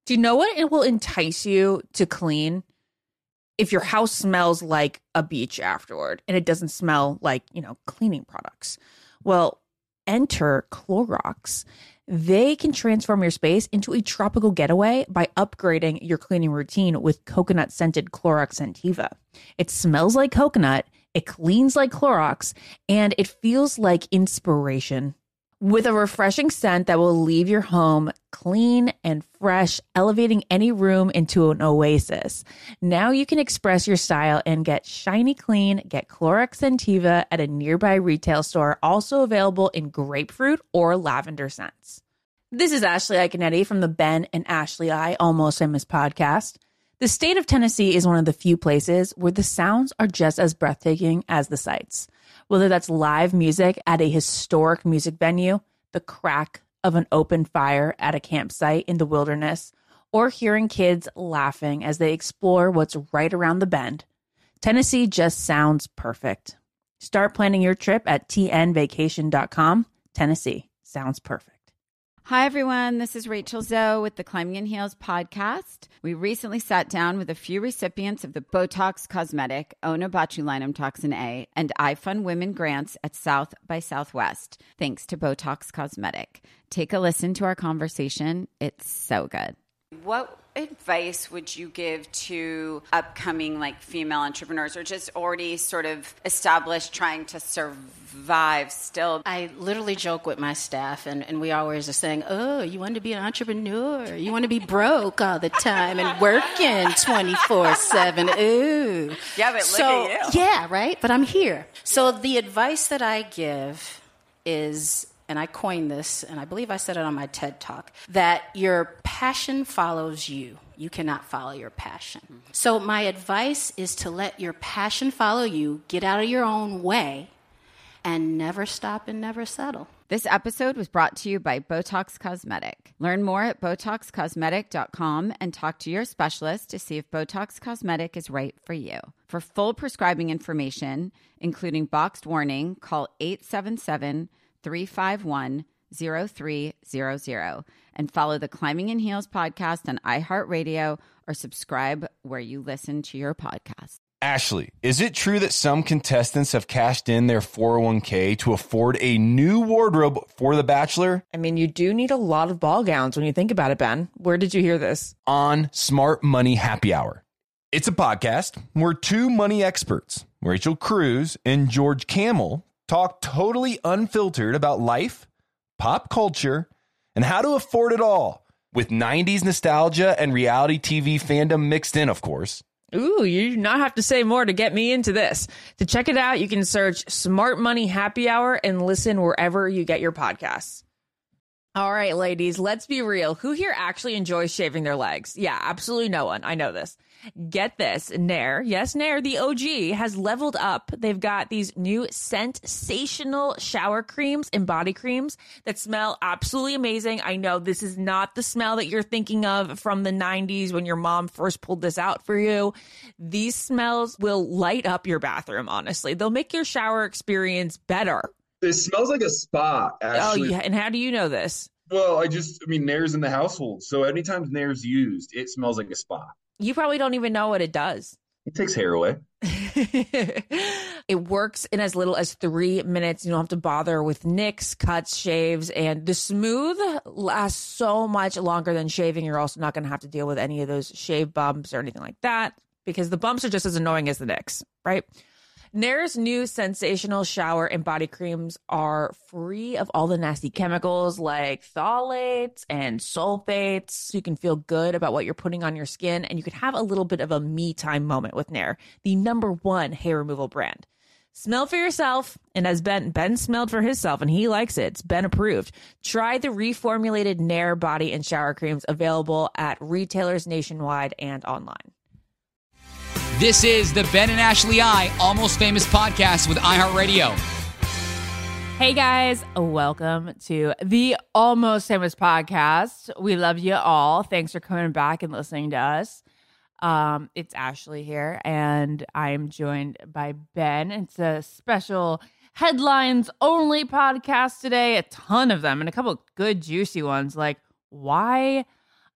Do you know what it will entice you to clean? If your house smells like a beach afterward and it doesn't smell like, cleaning products. Well, enter Clorox. They can transform your space into a tropical getaway by upgrading your cleaning routine with coconut-scented Clorox Scentiva. It smells like coconut, it cleans like Clorox, and it feels like inspiration. With a refreshing scent that will leave your home clean and fresh, elevating any room into an oasis. Now you can express your style and get shiny clean. Get Clorox Scentiva at a nearby retail store, also available in grapefruit or lavender scents. This is Ashley Iconetti from the Ben and Ashley I Almost Famous podcast. The state of Tennessee is one of the few places where the sounds are just as breathtaking as the sights. Whether that's live music at a historic music venue, the crack of an open fire at a campsite in the wilderness, or hearing kids laughing as they explore what's right around the bend, Tennessee just sounds perfect. Start planning your trip at tnvacation.com. Tennessee sounds perfect. Hi, everyone. This is Rachel Zoe with the Climbing in Heels podcast. We recently sat down with a few recipients of the Botox Cosmetic, Onabotulinum Toxin A, and iFund Women grants at South by Southwest, thanks to Botox Cosmetic. Take a listen to our conversation. It's so good. What advice would you give to upcoming female entrepreneurs or just already sort of established trying to survive still? I literally joke with my staff and we always are saying, oh, you want to be an entrepreneur? You want to be broke all the time and working 24/7. Ooh. Yeah, but look at you. Yeah, right? But I'm here. So the advice that I give is, and I coined this, and I believe I said it on my TED Talk, that your passion follows you. You cannot follow your passion. So my advice is to let your passion follow you, get out of your own way, and never stop and never settle. This episode was brought to you by Botox Cosmetic. Learn more at BotoxCosmetic.com and talk to your specialist to see if Botox Cosmetic is right for you. For full prescribing information, including boxed warning, call 877-351-0300 and follow the Climbing in Heels podcast on iHeartRadio or subscribe where you listen to your podcast. Ashley, is it true that some contestants have cashed in their 401k to afford a new wardrobe for The Bachelor? I mean, you do need a lot of ball gowns when you think about it, Ben. Where did you hear this? On Smart Money Happy Hour. It's a podcast where two money experts, Rachel Cruz and George Kamel, talk totally unfiltered about life, pop culture, and how to afford it all, with 90s nostalgia and reality TV fandom mixed in, of course. Ooh, you do not have to say more to get me into this. To check it out, you can search Smart Money Happy Hour and listen wherever you get your podcasts. All right, ladies, let's be real. Who here actually enjoys shaving their legs? Yeah, absolutely no one. I know this. Get this. Nair, yes, Nair, the OG, has leveled up. They've got these new sensational shower creams and body creams that smell absolutely amazing. I know this is not the smell that you're thinking of from the 90s when your mom first pulled this out for you. These smells will light up your bathroom, honestly. They'll make your shower experience better. It smells like a spa, actually. Oh, yeah. And how do you know this? Well, Nair's in the household. So anytime Nair's used, it smells like a spa. You probably don't even know what it does. It takes hair away. It works in as little as 3 minutes. You don't have to bother with nicks, cuts, shaves, and the smooth lasts so much longer than shaving. You're also not going to have to deal with any of those shave bumps or anything like that because the bumps are just as annoying as the nicks, right? Nair's new sensational shower and body creams are free of all the nasty chemicals like phthalates and sulfates. You can feel good about what you're putting on your skin, and you can have a little bit of a me time moment with Nair, the #1 hair removal brand. Smell for yourself, and as Ben smelled for himself, and he likes it. It's Ben approved. Try the reformulated Nair body and shower creams available at retailers nationwide and online. This is the Ben and Ashley I Almost Famous podcast with iHeartRadio. Hey guys, welcome to the Almost Famous podcast. We love you all. Thanks for coming back and listening to us. It's Ashley here, and I'm joined by Ben. It's a special headlines only podcast today. A ton of them, and a couple of good juicy ones like why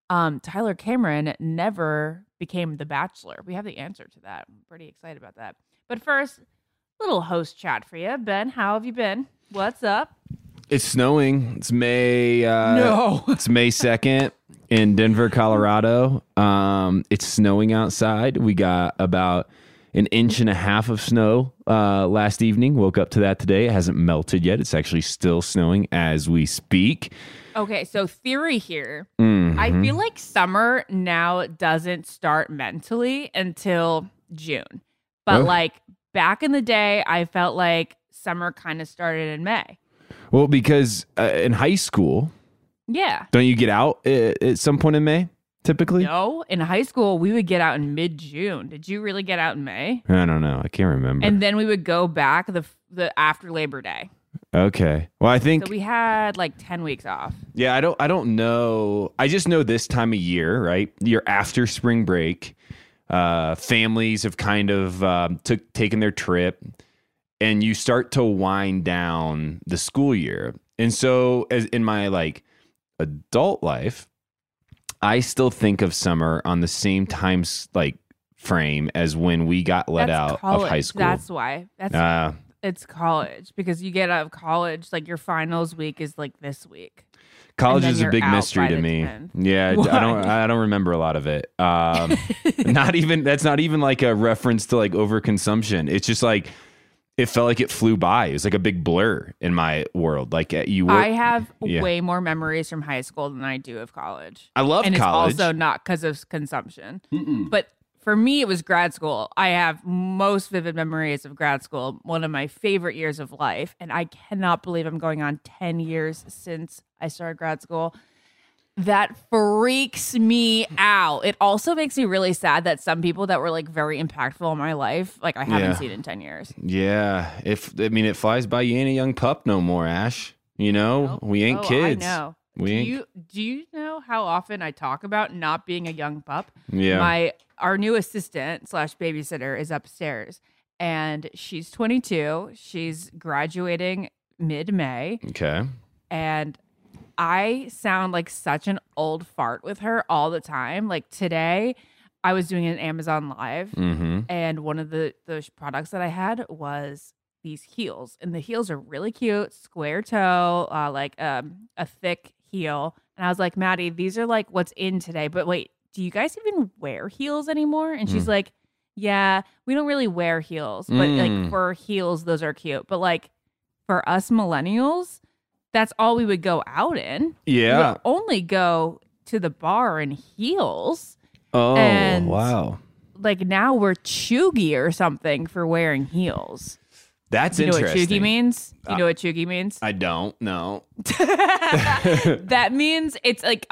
Tyler Cameron never became The Bachelor? We have the answer to that. I'm pretty excited about that. But first, little host chat for you. Ben, how have you been? What's up? It's snowing. It's May. No. It's May 2nd in Denver, Colorado. It's snowing outside. We got about an inch and a half of snow last evening. Woke up to that today. It hasn't melted yet. It's actually still snowing as we speak. Okay, so theory here. Mhm. I feel like summer now doesn't start mentally until June. But Oh. like back in the day, I felt like summer kind of started in May. Well, because in high school, Yeah. don't you get out at some point in May, typically? No, in high school, we would get out in mid-June. Did you really get out in May? I don't know. I can't remember. And then we would go back the after Labor Day. Okay. Well, I think So we had like 10 weeks off. yeah, I don't know. I just know this time of year, right? You're after spring break. Families have kind of taken their trip, and you start to wind down the school year. And so, as in my like adult life, I still think of summer on the same time like frame as when we got let That's out college. of high school. That's why. It's college because you get out of college, like your finals week is like this week. College then is a you're big out mystery by to the me. 10th. Yeah, Why? I don't remember a lot of it. That's not even like a reference to like overconsumption. It's just like it felt like it flew by. It was like a big blur in my world. Like you were, I have yeah. way more memories from high school than I do of college. I love and college. it's also not because of consumption. But for me, it was grad school. I have most vivid memories of grad school, one of my favorite years of life. And I cannot believe I'm going on 10 years since I started grad school. That freaks me out. It also makes me really sad that some people that were like very impactful in my life, like I haven't Yeah. seen in 10 years. Yeah, it flies by. You ain't a young pup no more, Ash. You know, we ain't kids. I know. We ain't. Do you know how often I talk about not being a young pup? Yeah. Our new assistant / babysitter is upstairs, and she's 22. She's graduating mid-May, Okay. and I sound like such an old fart with her all the time. Like today, I was doing an Amazon Live, Mm-hmm. and one of the products that I had was these heels, and the heels are really cute, square toe, like a thick heel. And I was like, Maddie, these are like what's in today. But wait, do you guys even wear heels anymore? And she's like, yeah, we don't really wear heels, but like for heels, those are cute. But like for us millennials, that's all we would go out in. Yeah. We would only go to the bar in heels. Oh, And- wow. Like now we're chuggy or something for wearing heels. That's You know what interesting. chuggy means? You know what chuggy means? I don't know. That means it's like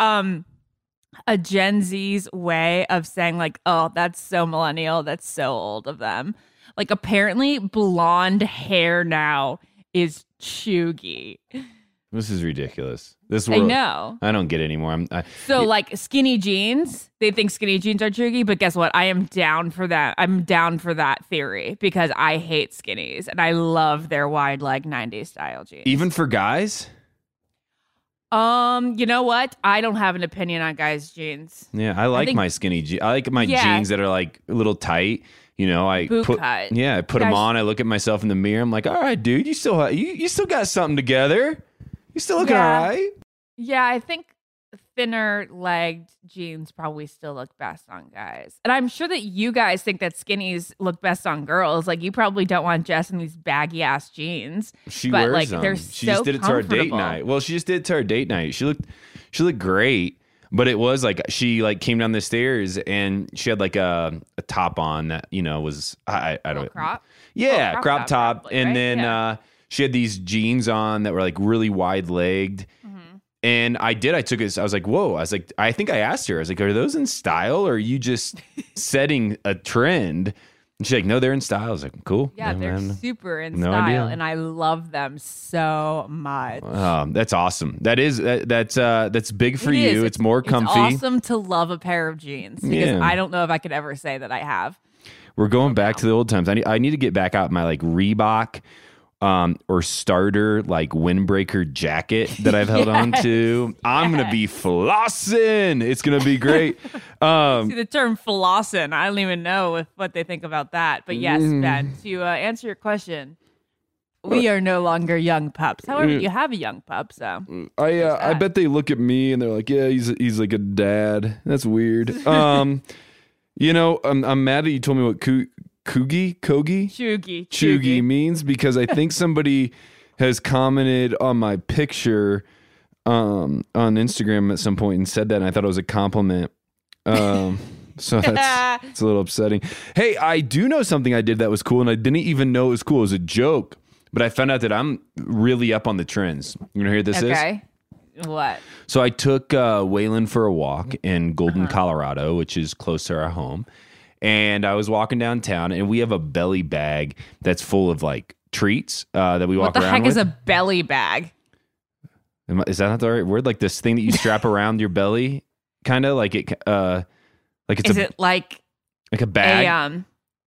a Gen Z's way of saying like, oh, that's so millennial, that's so old of them. Like apparently blonde hair now is chuggy. This is ridiculous. This I world. know. I don't get it anymore. So like skinny jeans, they think skinny jeans are chuggy, but guess what? I am down for that. I'm down for that theory because I hate skinnies and I love their wide leg 90s style jeans. Even for guys? You know what? I don't have an opinion on guys' jeans. Yeah, I like think- my skinny jeans. I like my Yeah. jeans that are like a little tight. You know, I Boot put cut. yeah, I put them Guys- on. I look at myself in the mirror. I'm like, all right, dude, you still got something together. You still looking Yeah. all right. Yeah, I think thinner legged jeans probably still look best on guys. And I'm sure that you guys think that skinnies look best on girls. Like you probably don't want Jess in these baggy ass jeans. She But, wears like, them. they're She so just did it to our date comfortable. night. Well, she just did it to our date night. She looked great, but it was like she like came down the stairs and she had like a top on that was I don't Crop? Yeah, Oh, crop top. probably, And right? then Yeah. she had these jeans on that were like really wide legged. Mm-hmm. And I took it. I was like, whoa. I was like, I think I asked her, I was like, are those in style or are you just setting a trend? And she's like, no, they're in style. I was like, cool. Yeah, they're man. super in No style idea. and I love them so much. That's awesome. That's big for It you. is. It's more comfy. It's awesome to love a pair of jeans because Yeah. I don't know if I could ever say that I have. We're going back to the old times. I need to get back out my like Reebok or starter like windbreaker jacket that I've held on to. I'm gonna be flossing. It's gonna be great. See the term flossing. I don't even know what they think about that. But yes, Ben, to answer your question, we are no longer young pups. However, you have a young pup, so I bet they look at me and they're like, yeah, he's like a dad. That's weird. I'm mad that you told me what Chuggy means, because I think somebody has commented on my picture on Instagram at some point and said that, and I thought it was a compliment. So it's a little upsetting. Hey, I do know something I did that was cool, and I didn't even know it was cool. It was a joke, but I found out that I'm really up on the trends. You know, hear this is? Okay. What? So I took Waylon for a walk in Golden, Colorado, which is close to our home. And I was walking downtown, and we have a belly bag that's full of like treats that we walk around with. What the heck is a belly bag? Is that not the right word? Like this thing that you strap around your belly, kind of like it. Like it's is it like a bag?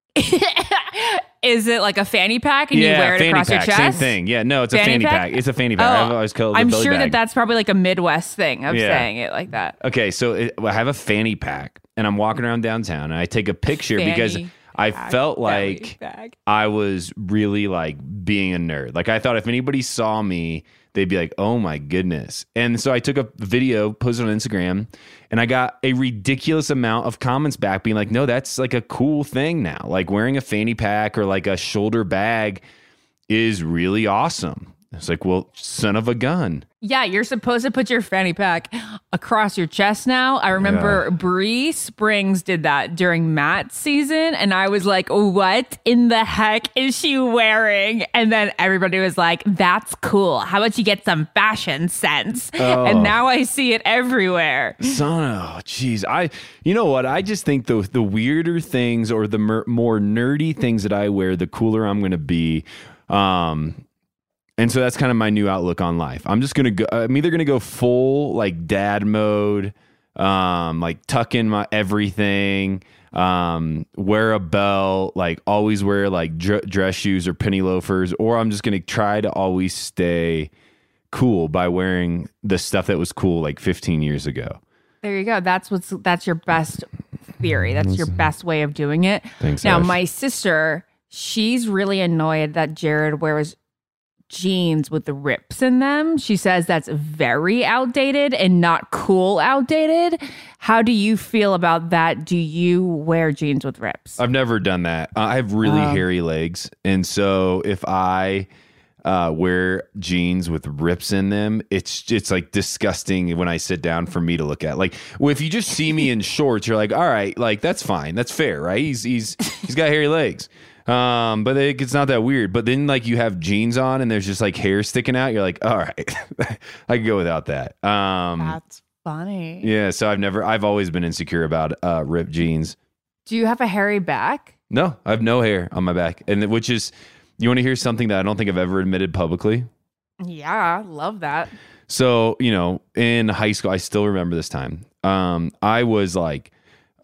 Is it like a fanny pack and you wear it across your chest? Same thing. Yeah, no, it's a fanny pack. It's a fanny pack. I've always called it a belly sure bag. that's probably like a Midwest thing of saying it like that. Okay, so I have a fanny pack, and I'm walking around downtown, and I take a picture because I felt like I was really like being a nerd. Like I thought if anybody saw me, they'd be like, oh my goodness. And so I took a video, posted on Instagram, and I got a ridiculous amount of comments back being like, no, that's like a cool thing now. Like wearing a fanny pack or like a shoulder bag is really awesome. It's like, well, son of a gun. Yeah, you're supposed to put your fanny pack across your chest now. I remember Bree Springs did that during Matt's season, and I was like, what in the heck is she wearing? And then everybody was like, that's cool. How about you get some fashion sense? Oh. And now I see it everywhere. Jeez. You know what? I just think the weirder things or the more nerdy things that I wear, the cooler I'm going to be. And so that's kind of my new outlook on life. I'm just going to go, I'm either going to go full like dad mode, like tuck in my everything, wear a belt, like always wear like dress shoes or penny loafers, or I'm just going to try to always stay cool by wearing the stuff that was cool like 15 years ago. There you go. That's your best theory. That's your best way of doing it. Thanks, now, Ash. my sister, she's really annoyed that Jared wears jeans with the rips in them. She says that's very outdated and not cool outdated. How do you feel about that? Do you wear jeans with rips? I've never done that. I have really hairy legs. And so if I wear jeans with rips in them, it's like disgusting when I sit down for me to look at. Like, well, if you just see me in shorts, you're like, all right, like that's fine. That's fair, right? He's got hairy legs. But it's not that weird. But then like you have jeans on and there's just like hair sticking out. You're like, all right, I can go without that. That's funny. Yeah. So I've always been insecure about ripped jeans. Do you have a hairy back? No, I have no hair on my back. And which is, you want to hear something that I don't think I've ever admitted publicly? Yeah, love that. So, in high school, I still remember this time. I was like,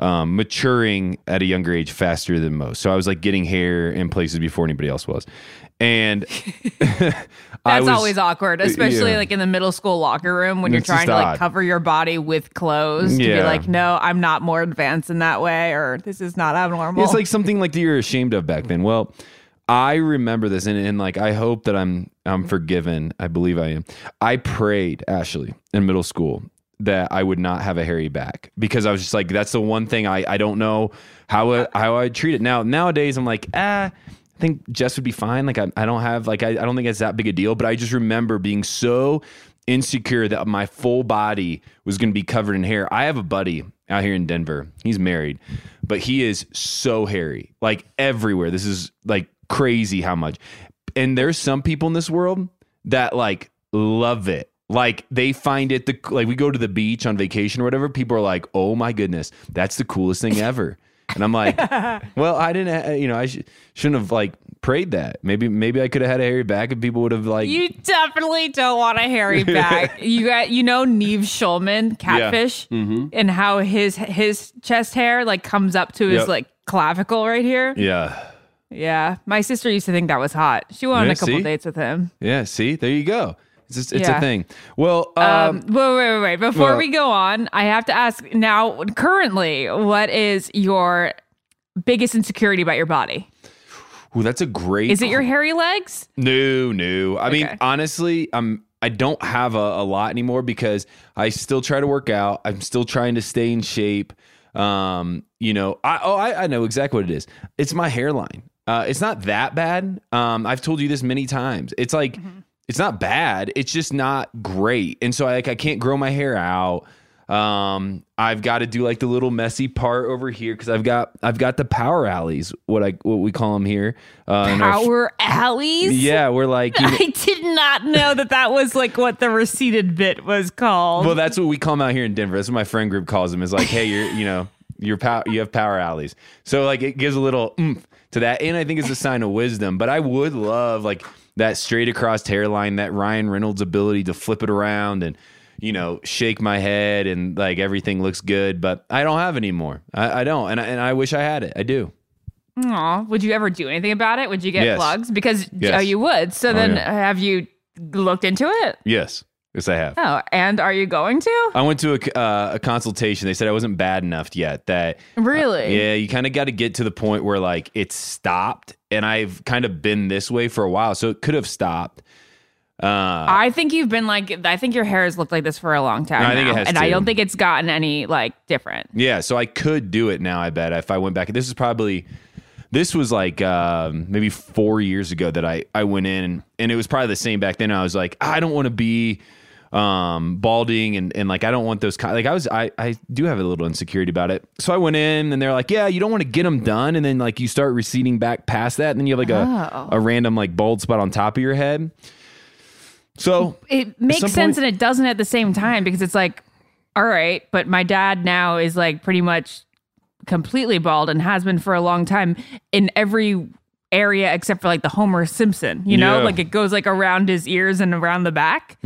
maturing at a younger age faster than most. So I was like getting hair in places before anybody else was. And that's always awkward, especially like in the middle school locker room when you're trying to like cover your body with clothes to be like, no, I'm not more advanced in that way, or this is not abnormal. It's like something like that you're ashamed of back then. Well, I remember this and like I hope that I'm forgiven. I believe I am. I prayed, Ashley, in middle school that I would not have a hairy back, because I was just like, that's the one thing I don't know how I'd treat it. Nowadays I'm like, I think Jess would be fine. Like I don't have like, I don't think it's that big a deal, but I just remember being so insecure that my full body was going to be covered in hair. I have a buddy out here in Denver. He's married, but he is so hairy, like everywhere. This is like crazy how much. And there's some people in this world that like love it. Like they find it like we go to the beach on vacation or whatever. People are like, "Oh my goodness, that's the coolest thing ever." And I'm like, "Well, I didn't. I shouldn't have like prayed that. Maybe I could have had a hairy back, and people would have like." You definitely don't want a hairy back. You know Neve Schulman, Catfish, and how his chest hair like comes up to his like clavicle right here. Yeah. Yeah. My sister used to think that was hot. She went on Yeah, a couple see? dates with him. Yeah, see? There you go. It's Yeah. a thing. Well, Wait. Before well- we go on, I have to ask now, currently, what is your biggest insecurity about your body? ooh, that's a great Is it your hairy legs? No. I mean, Okay. honestly, I don't have a lot anymore because I still try to work out. I'm still trying to stay in shape. You know, I know exactly what it is. It's my hairline. It's not that bad. I've told you this many times. It's like, it's not bad. It's just not great. And so I can't grow my hair out. I've got to do like the little messy part over here because I've got the power alleys, what we call them here. in our- Power alleys? yeah, we're like, you know, I did not know that was like what the receded bit was called. well, that's what we call them out here in Denver. That's what my friend group calls them. Is like, hey, you have power alleys. So like it gives a little oomph to that, and I think it's a sign of wisdom. But I would love like that straight across hairline, that Ryan Reynolds ability to flip it around and shake my head and like everything looks good. But I don't have any more. I don't, and I wish I had it. I do. Aw, would you ever do anything about it? Would you get Yes. plugs? Because Yes. you would. So then yeah. have you looked into it? Yes, I have. Oh, and are you going to? I went to a consultation. They said I wasn't bad enough yet. That Really? yeah, you kind of got to get to the point where like it's stopped, and I've kind of been this way for a while, so it could have stopped. I think you've been I think your hair has looked like this for a long time I think now, it has and I too. don't think it's gotten any like different. Yeah, so I could do it now. I bet if I went back. This was like maybe 4 years ago that I went in, and it was probably the same back then. I was like, I don't want to be balding and like I don't want those I do have a little insecurity about it. So I went in and they're like, yeah, you don't want to get them done, and then like you start receding back past that, and then you have like a random like bald spot on top of your head. So It makes some sense point- and it doesn't at the same time, because it's like, all right, but my dad now is like pretty much completely bald and has been for a long time in every area except for like the Homer Simpson, Yeah. like it goes like around his ears and around the back.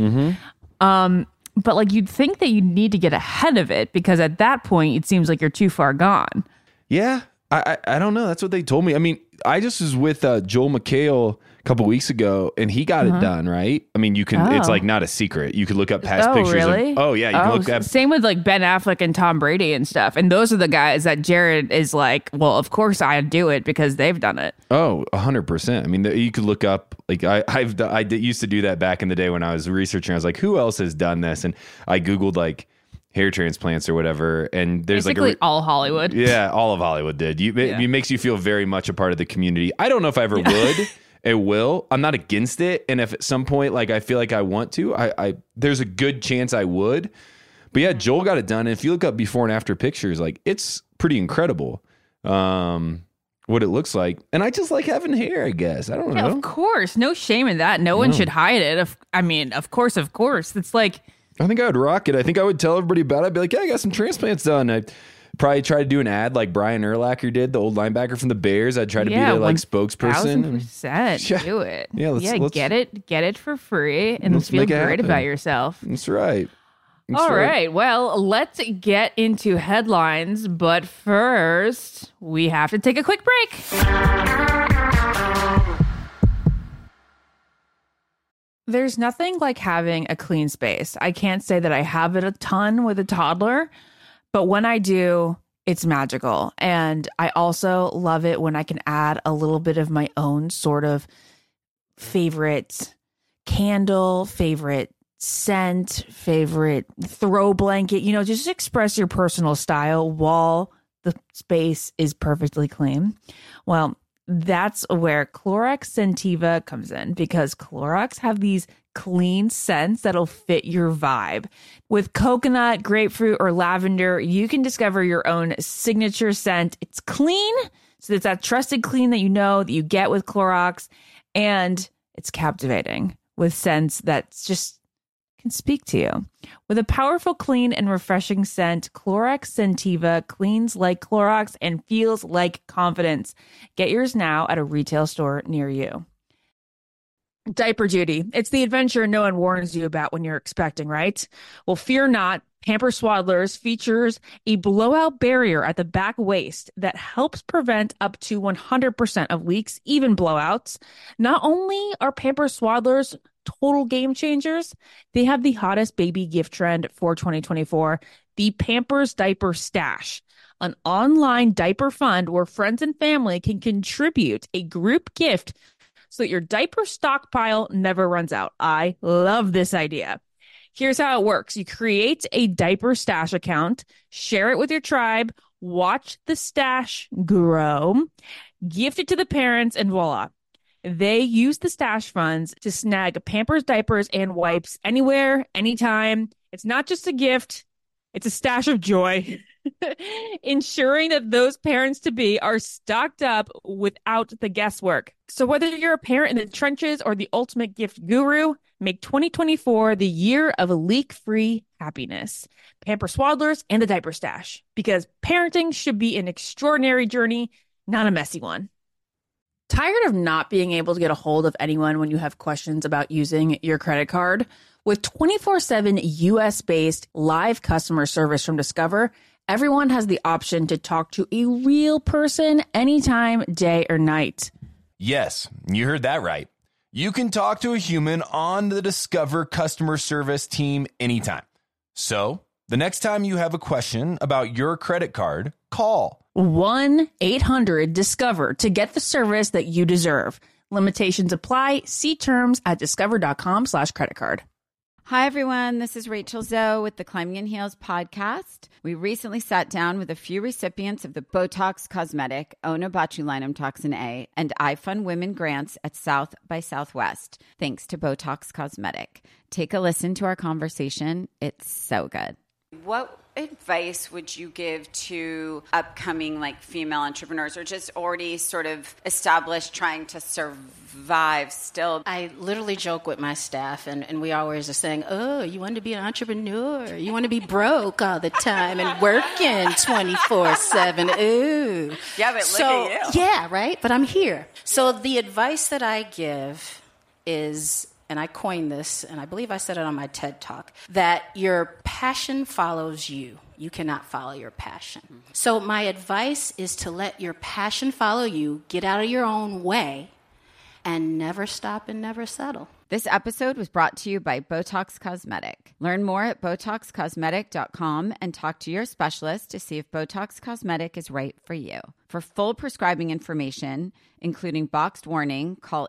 But like you'd think that you need to get ahead of it, because at that point it seems like you're too far gone. Yeah, I don't know. That's what they told me. I mean, I just was with Joel McHale a couple weeks ago, and he got it done, right? I mean, you can. It's Oh. like not a secret. You could look up past Oh, pictures. really? Yeah, you can look up. Same with like Ben Affleck and Tom Brady and stuff. And those are the guys that Jared is like, well, of course I do it because they've done it. Oh, 100%. I mean, you could look up. Like I used to do that back in the day when I was researching. I was like, who else has done this? And I googled like hair transplants or whatever. And there's Basically like all Hollywood. yeah, all of Hollywood did. It makes you feel very much a part of the community. I don't know if I ever would. It will. I'm not against it. And if at some point, like I feel like I want to, I there's a good chance I would. But yeah, Joel got it done. And if you look up before and after pictures, like it's pretty incredible. What it looks like. And I just like having hair, I guess. I don't Yeah, know. of course. No shame in that. No one should hide it. Of course. It's like, I think I would rock it. I think I would tell everybody about it. I'd be like, yeah, I got some transplants done. I'd probably try to do an ad like Brian Urlacher did, the old linebacker from the Bears. I'd try to be the like spokesperson. 1,000% Yeah. do it. Yeah, let's- get it for free and let's feel make it great happen. about yourself. That's right. That's All right. Well, let's get into headlines. But first, we have to take a quick break. There's nothing like having a clean space. I can't say that I have it a ton with a toddler, but when I do, it's magical. And I also love it when I can add a little bit of my own sort of favorite candle, favorite scent, favorite throw blanket, just express your personal style while the space is perfectly clean. Well, that's where Clorox Scentiva comes in, because Clorox have these clean scents that'll fit your vibe. With coconut, grapefruit, or lavender, you can discover your own signature scent. It's clean, so it's that trusted clean that that you get with Clorox, and it's captivating with scents that's just can speak to you. With a powerful, clean, and refreshing scent, Clorox Scentiva cleans like Clorox and feels like confidence. Get yours now at a retail store near you. Diaper duty. It's the adventure no one warns you about when you're expecting, right? Well, fear not. Pampers Swaddlers features a blowout barrier at the back waist that helps prevent up to 100% of leaks, even blowouts. Not only are Pampers Swaddlers total game changers, they have the hottest baby gift trend for 2024, the Pampers Diaper Stash, an online diaper fund where friends and family can contribute a group gift so that your diaper stockpile never runs out. I love this idea. Here's how it works. You create a diaper stash account, share it with your tribe, watch the stash grow, gift it to the parents, and voila. They use the stash funds to snag Pampers diapers and wipes anywhere, anytime. It's not just a gift. It's a stash of joy, ensuring that those parents-to-be are stocked up without the guesswork. So whether you're a parent in the trenches or the ultimate gift guru, make 2024 the year of leak-free happiness. Pampers Swaddlers and the Diaper Stash, because parenting should be an extraordinary journey, not a messy one. Tired of not being able to get a hold of anyone when you have questions about using your credit card? With 24/7 US-based live customer service from Discover, everyone has the option to talk to a real person anytime, day or night. Yes, you heard that right. You can talk to a human on the Discover customer service team anytime. So, the next time you have a question about your credit card, call 1-800-DISCOVER to get the service that you deserve. Limitations apply. See terms at discover.com/creditcard. Hi, everyone. This is Rachel Zoe with the Climbing in Heels podcast. We recently sat down with a few recipients of the Botox Cosmetic, Onabotulinum Toxin A, and iFund Women grants at South by Southwest, thanks to Botox Cosmetic. Take a listen to our conversation. It's so good. What advice would you give to upcoming female entrepreneurs or just already sort of established trying to survive still? I literally joke with my staff, and we always are saying, oh, you want to be an entrepreneur? You want to be broke all the time and working 24/7? Ooh. Yeah, but look at you. Yeah, right? But I'm here. So the advice that I give is, and I coined this, and I believe I said it on my TED Talk, that your passion follows you. You cannot follow your passion. Mm-hmm. So my advice is to let your passion follow you, get out of your own way, and never stop and never settle. This episode was brought to you by Botox Cosmetic. Learn more at BotoxCosmetic.com and talk to your specialist to see if Botox Cosmetic is right for you. For full prescribing information, including boxed warning, call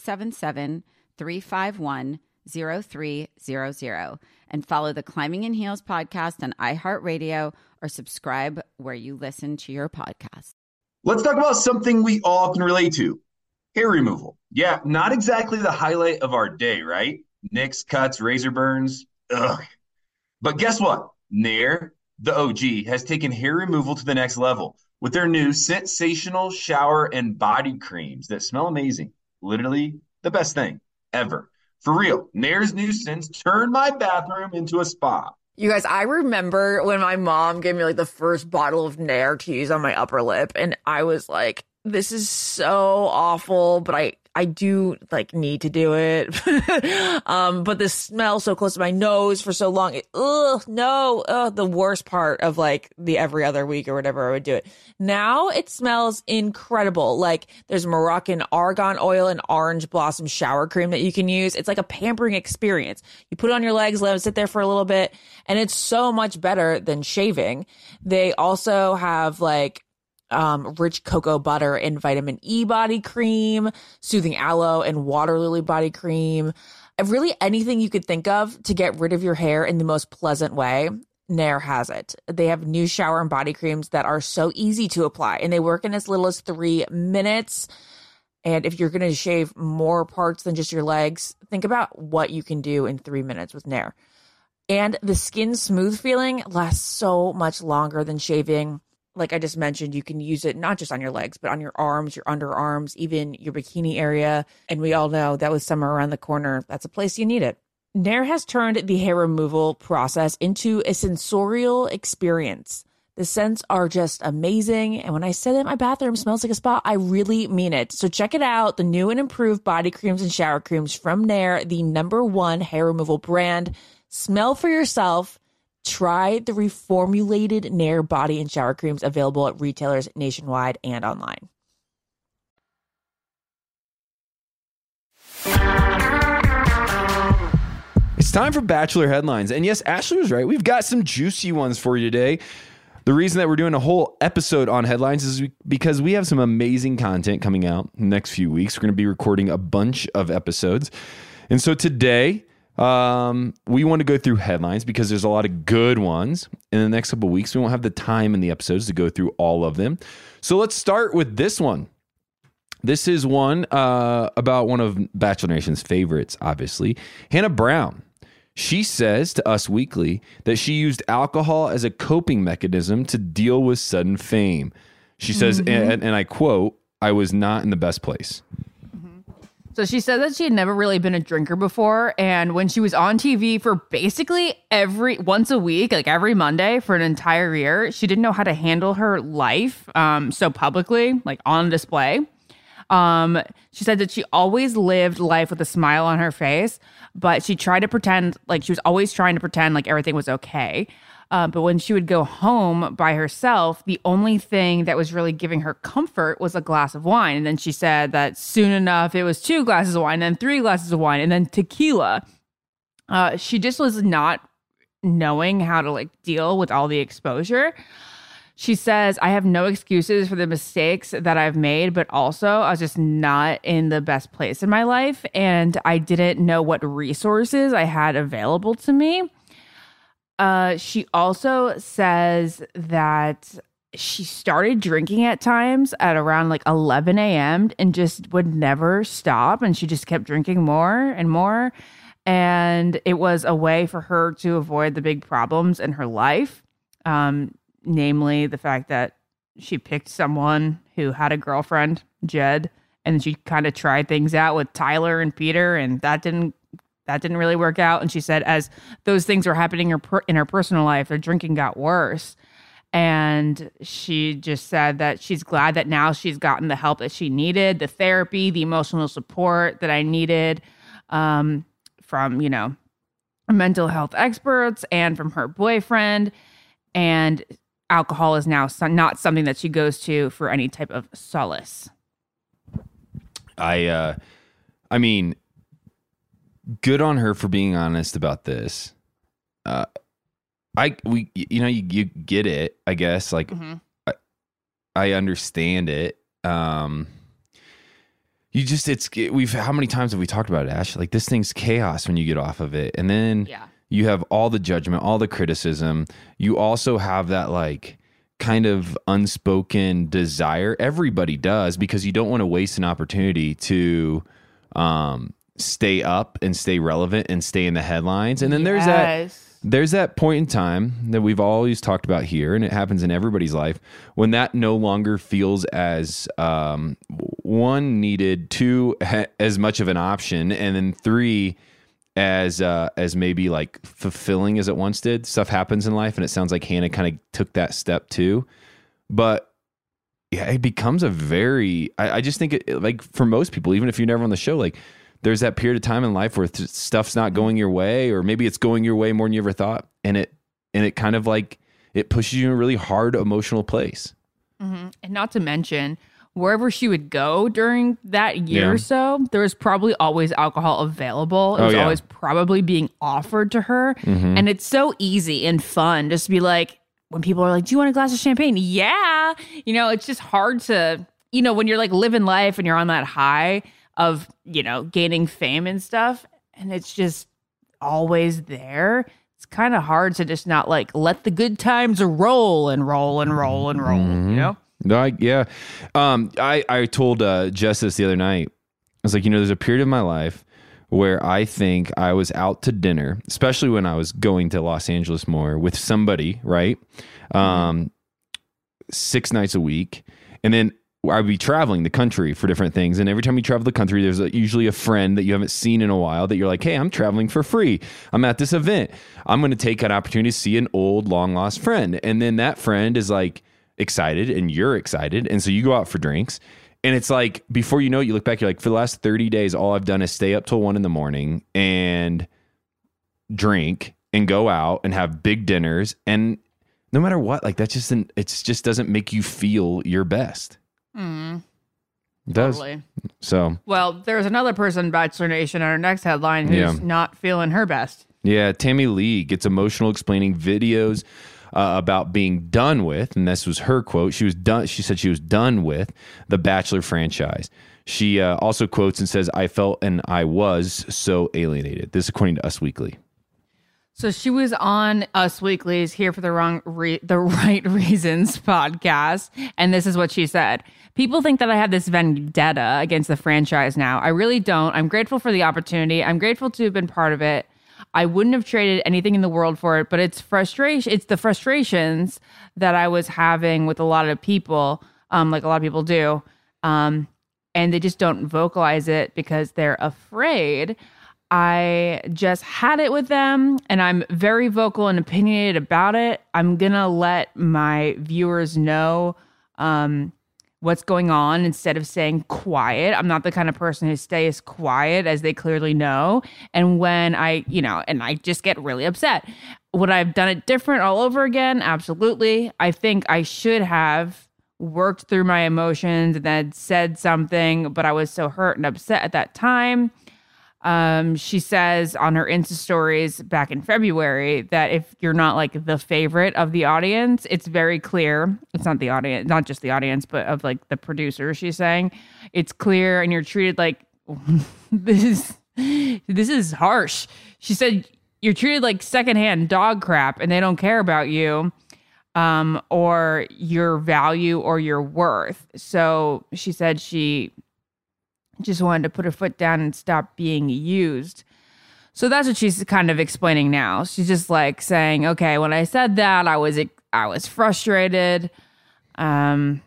877-351-0300 and follow the Climbing in Heels podcast on iHeartRadio or subscribe where you listen to your podcast. Let's talk about something we all can relate to. Hair removal. Yeah, not exactly the highlight of our day, right? Nicks, cuts, razor burns. Ugh. But guess what? Nair, the OG, has taken hair removal to the next level with their new sensational shower and body creams that smell amazing. Literally the best thing ever. For real, Nair's new scents turned my bathroom into a spa. You guys, I remember when my mom gave me the first bottle of Nair to use on my upper lip, and I was like, this is so awful, but I do need to do it. But the smell so close to my nose for so long, the worst part of the every other week or whatever I would do it. Now it smells incredible. There's Moroccan argan oil and orange blossom shower cream that you can use. It's like a pampering experience. You put it on your legs, let them sit there for a little bit, and it's so much better than shaving. They also have rich cocoa butter and vitamin E body cream, soothing aloe and water lily body cream. Really anything you could think of to get rid of your hair in the most pleasant way, Nair has it. They have new shower and body creams that are so easy to apply, and they work in as little as 3 minutes. And if you're going to shave more parts than just your legs, think about what you can do in 3 minutes with Nair. And the skin smooth feeling lasts so much longer than shaving. Like I just mentioned, you can use it not just on your legs, but on your arms, your underarms, even your bikini area. And we all know that with summer around the corner, that's a place you need it. Nair has turned the hair removal process into a sensorial experience. The scents are just amazing. And when I say that my bathroom smells like a spa, I really mean it. So check it out. The new and improved body creams and shower creams from Nair, the #1 hair removal brand. Smell for yourself. Try the reformulated Nair body and shower creams available at retailers nationwide and online. It's time for Bachelor headlines. And yes, Ashley was right. We've got some juicy ones for you today. The reason that we're doing a whole episode on headlines is because we have some amazing content coming out in the next few weeks. We're going to be recording a bunch of episodes. And so today, we want to go through headlines because there's a lot of good ones. In the next couple of weeks, we won't have the time in the episodes to go through all of them. So let's start with this one. This is one about one of Bachelor Nation's favorites, obviously, Hannah Brown. She says to Us Weekly that she used alcohol as a coping mechanism to deal with sudden fame. She says, and I quote, "I was not in the best place." So she said that she had never really been a drinker before. And when she was on TV for basically once a week, like every Monday for an entire year, she didn't know how to handle her life so publicly, like on display. She said that she always lived life with a smile on her face, but she tried to pretend like she was always trying to pretend like everything was okay. But when she would go home by herself, the only thing that was really giving her comfort was a glass of wine. And then she said that soon enough, it was 2 glasses of wine, then 3 glasses of wine, and then tequila. She just was not knowing how to like deal with all the exposure. She says, "I have no excuses for the mistakes that I've made, but also I was just not in the best place in my life. And I didn't know what resources I had available to me." She also says that she started drinking at times at around like 11 a.m. and just would never stop. And she just kept drinking more and more. And it was a way for her to avoid the big problems in her life. Namely the fact that she picked someone who had a girlfriend, Jed, and she kind of tried things out with Tyler and Peter, and that didn't really work out. And she said as those things were happening in her personal life, her drinking got worse. And she just said that she's glad that now she's gotten the help that she needed, the therapy, the emotional support that I needed from, mental health experts and from her boyfriend. And alcohol is now not something that she goes to for any type of solace. I mean, good on her for being honest about this. You get it, I guess. Like, I understand it. How many times have we talked about it, Ash? Like, this thing's chaos when you get off of it, and then you have all the judgment, all the criticism. You also have that like kind of unspoken desire. Everybody does, because you don't want to waste an opportunity to stay up and stay relevant and stay in the headlines. And then there's that point in time that we've always talked about here, and it happens in everybody's life, when that no longer feels as one, needed, 2, as much of an option, and then 3, as maybe like fulfilling as it once did. Stuff happens in life, and it sounds like Hannah kind of took that step too. But yeah, it becomes I just think it, like for most people, even if you're never on the show, like there's that period of time in life where stuff's not going your way, or maybe it's going your way more than you ever thought. And it kind of like, it pushes you in a really hard emotional place. Mm-hmm. And not to mention, wherever she would go during that year or so, there was probably always alcohol available. It was always probably being offered to her. Mm-hmm. And it's so easy and fun just to be like, when people are like, "Do you want a glass of champagne?" Yeah. It's just hard to, when you're like living life and you're on that high of, gaining fame and stuff, and it's just always there. It's kind of hard to just not like let the good times roll and roll and roll and roll, No, I told Jess this the other night. I was like, there's a period of my life where I think I was out to dinner, especially when I was going to Los Angeles more with somebody, right? 6 nights a week. And then I'd be traveling the country for different things. And every time you travel the country, there's usually a friend that you haven't seen in a while that you're like, hey, I'm traveling for free. I'm at this event. I'm going to take an opportunity to see an old, long lost friend. And then that friend is like excited and you're excited. And so you go out for drinks. And it's like, before you know it, you look back, you're like, for the last 30 days, all I've done is stay up till 1 a.m. and drink and go out and have big dinners. And no matter what, like it just doesn't make you feel your best. It does. Totally. So, well, there's another person, Bachelor Nation, on our next headline who's not feeling her best. Yeah, Tammy Lee gets emotional explaining videos about being done with, and this was her quote. She said she was done with the Bachelor franchise. She also quotes and says, "I felt and I was so alienated." This, according to Us Weekly. So she was on Us Weekly's Here for the Right Reasons podcast, and this is what she said. People think that I have this vendetta against the franchise now. I really don't. I'm grateful for the opportunity. I'm grateful to have been part of it. I wouldn't have traded anything in the world for it, but it's frustration. It's the frustrations that I was having with a lot of people, like a lot of people do, and they just don't vocalize it because they're afraid. I just had it with them, and I'm very vocal and opinionated about it. I'm going to let my viewers know what's going on instead of staying quiet. I'm not the kind of person who stays quiet, as they clearly know. And when I just get really upset. Would I have done it different all over again? Absolutely. I think I should have worked through my emotions and then said something, but I was so hurt and upset at that time. She says on her Insta stories back in February that if you're not like the favorite of the audience, it's very clear. It's not the audience, not just the audience, but of like the producer. She's saying it's clear, and you're treated like this is harsh. She said you're treated like secondhand dog crap, and they don't care about you, or your value or your worth. So she said she just wanted to put her foot down and stop being used. So that's what she's kind of explaining now. She's just like saying, okay, when I said that, I was frustrated. I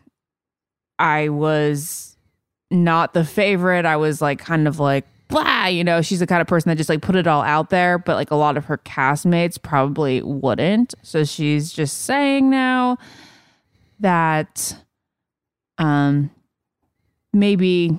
was not the favorite. I was like kind of like, blah, she's the kind of person that just like put it all out there, but like a lot of her castmates probably wouldn't. So she's just saying now that maybe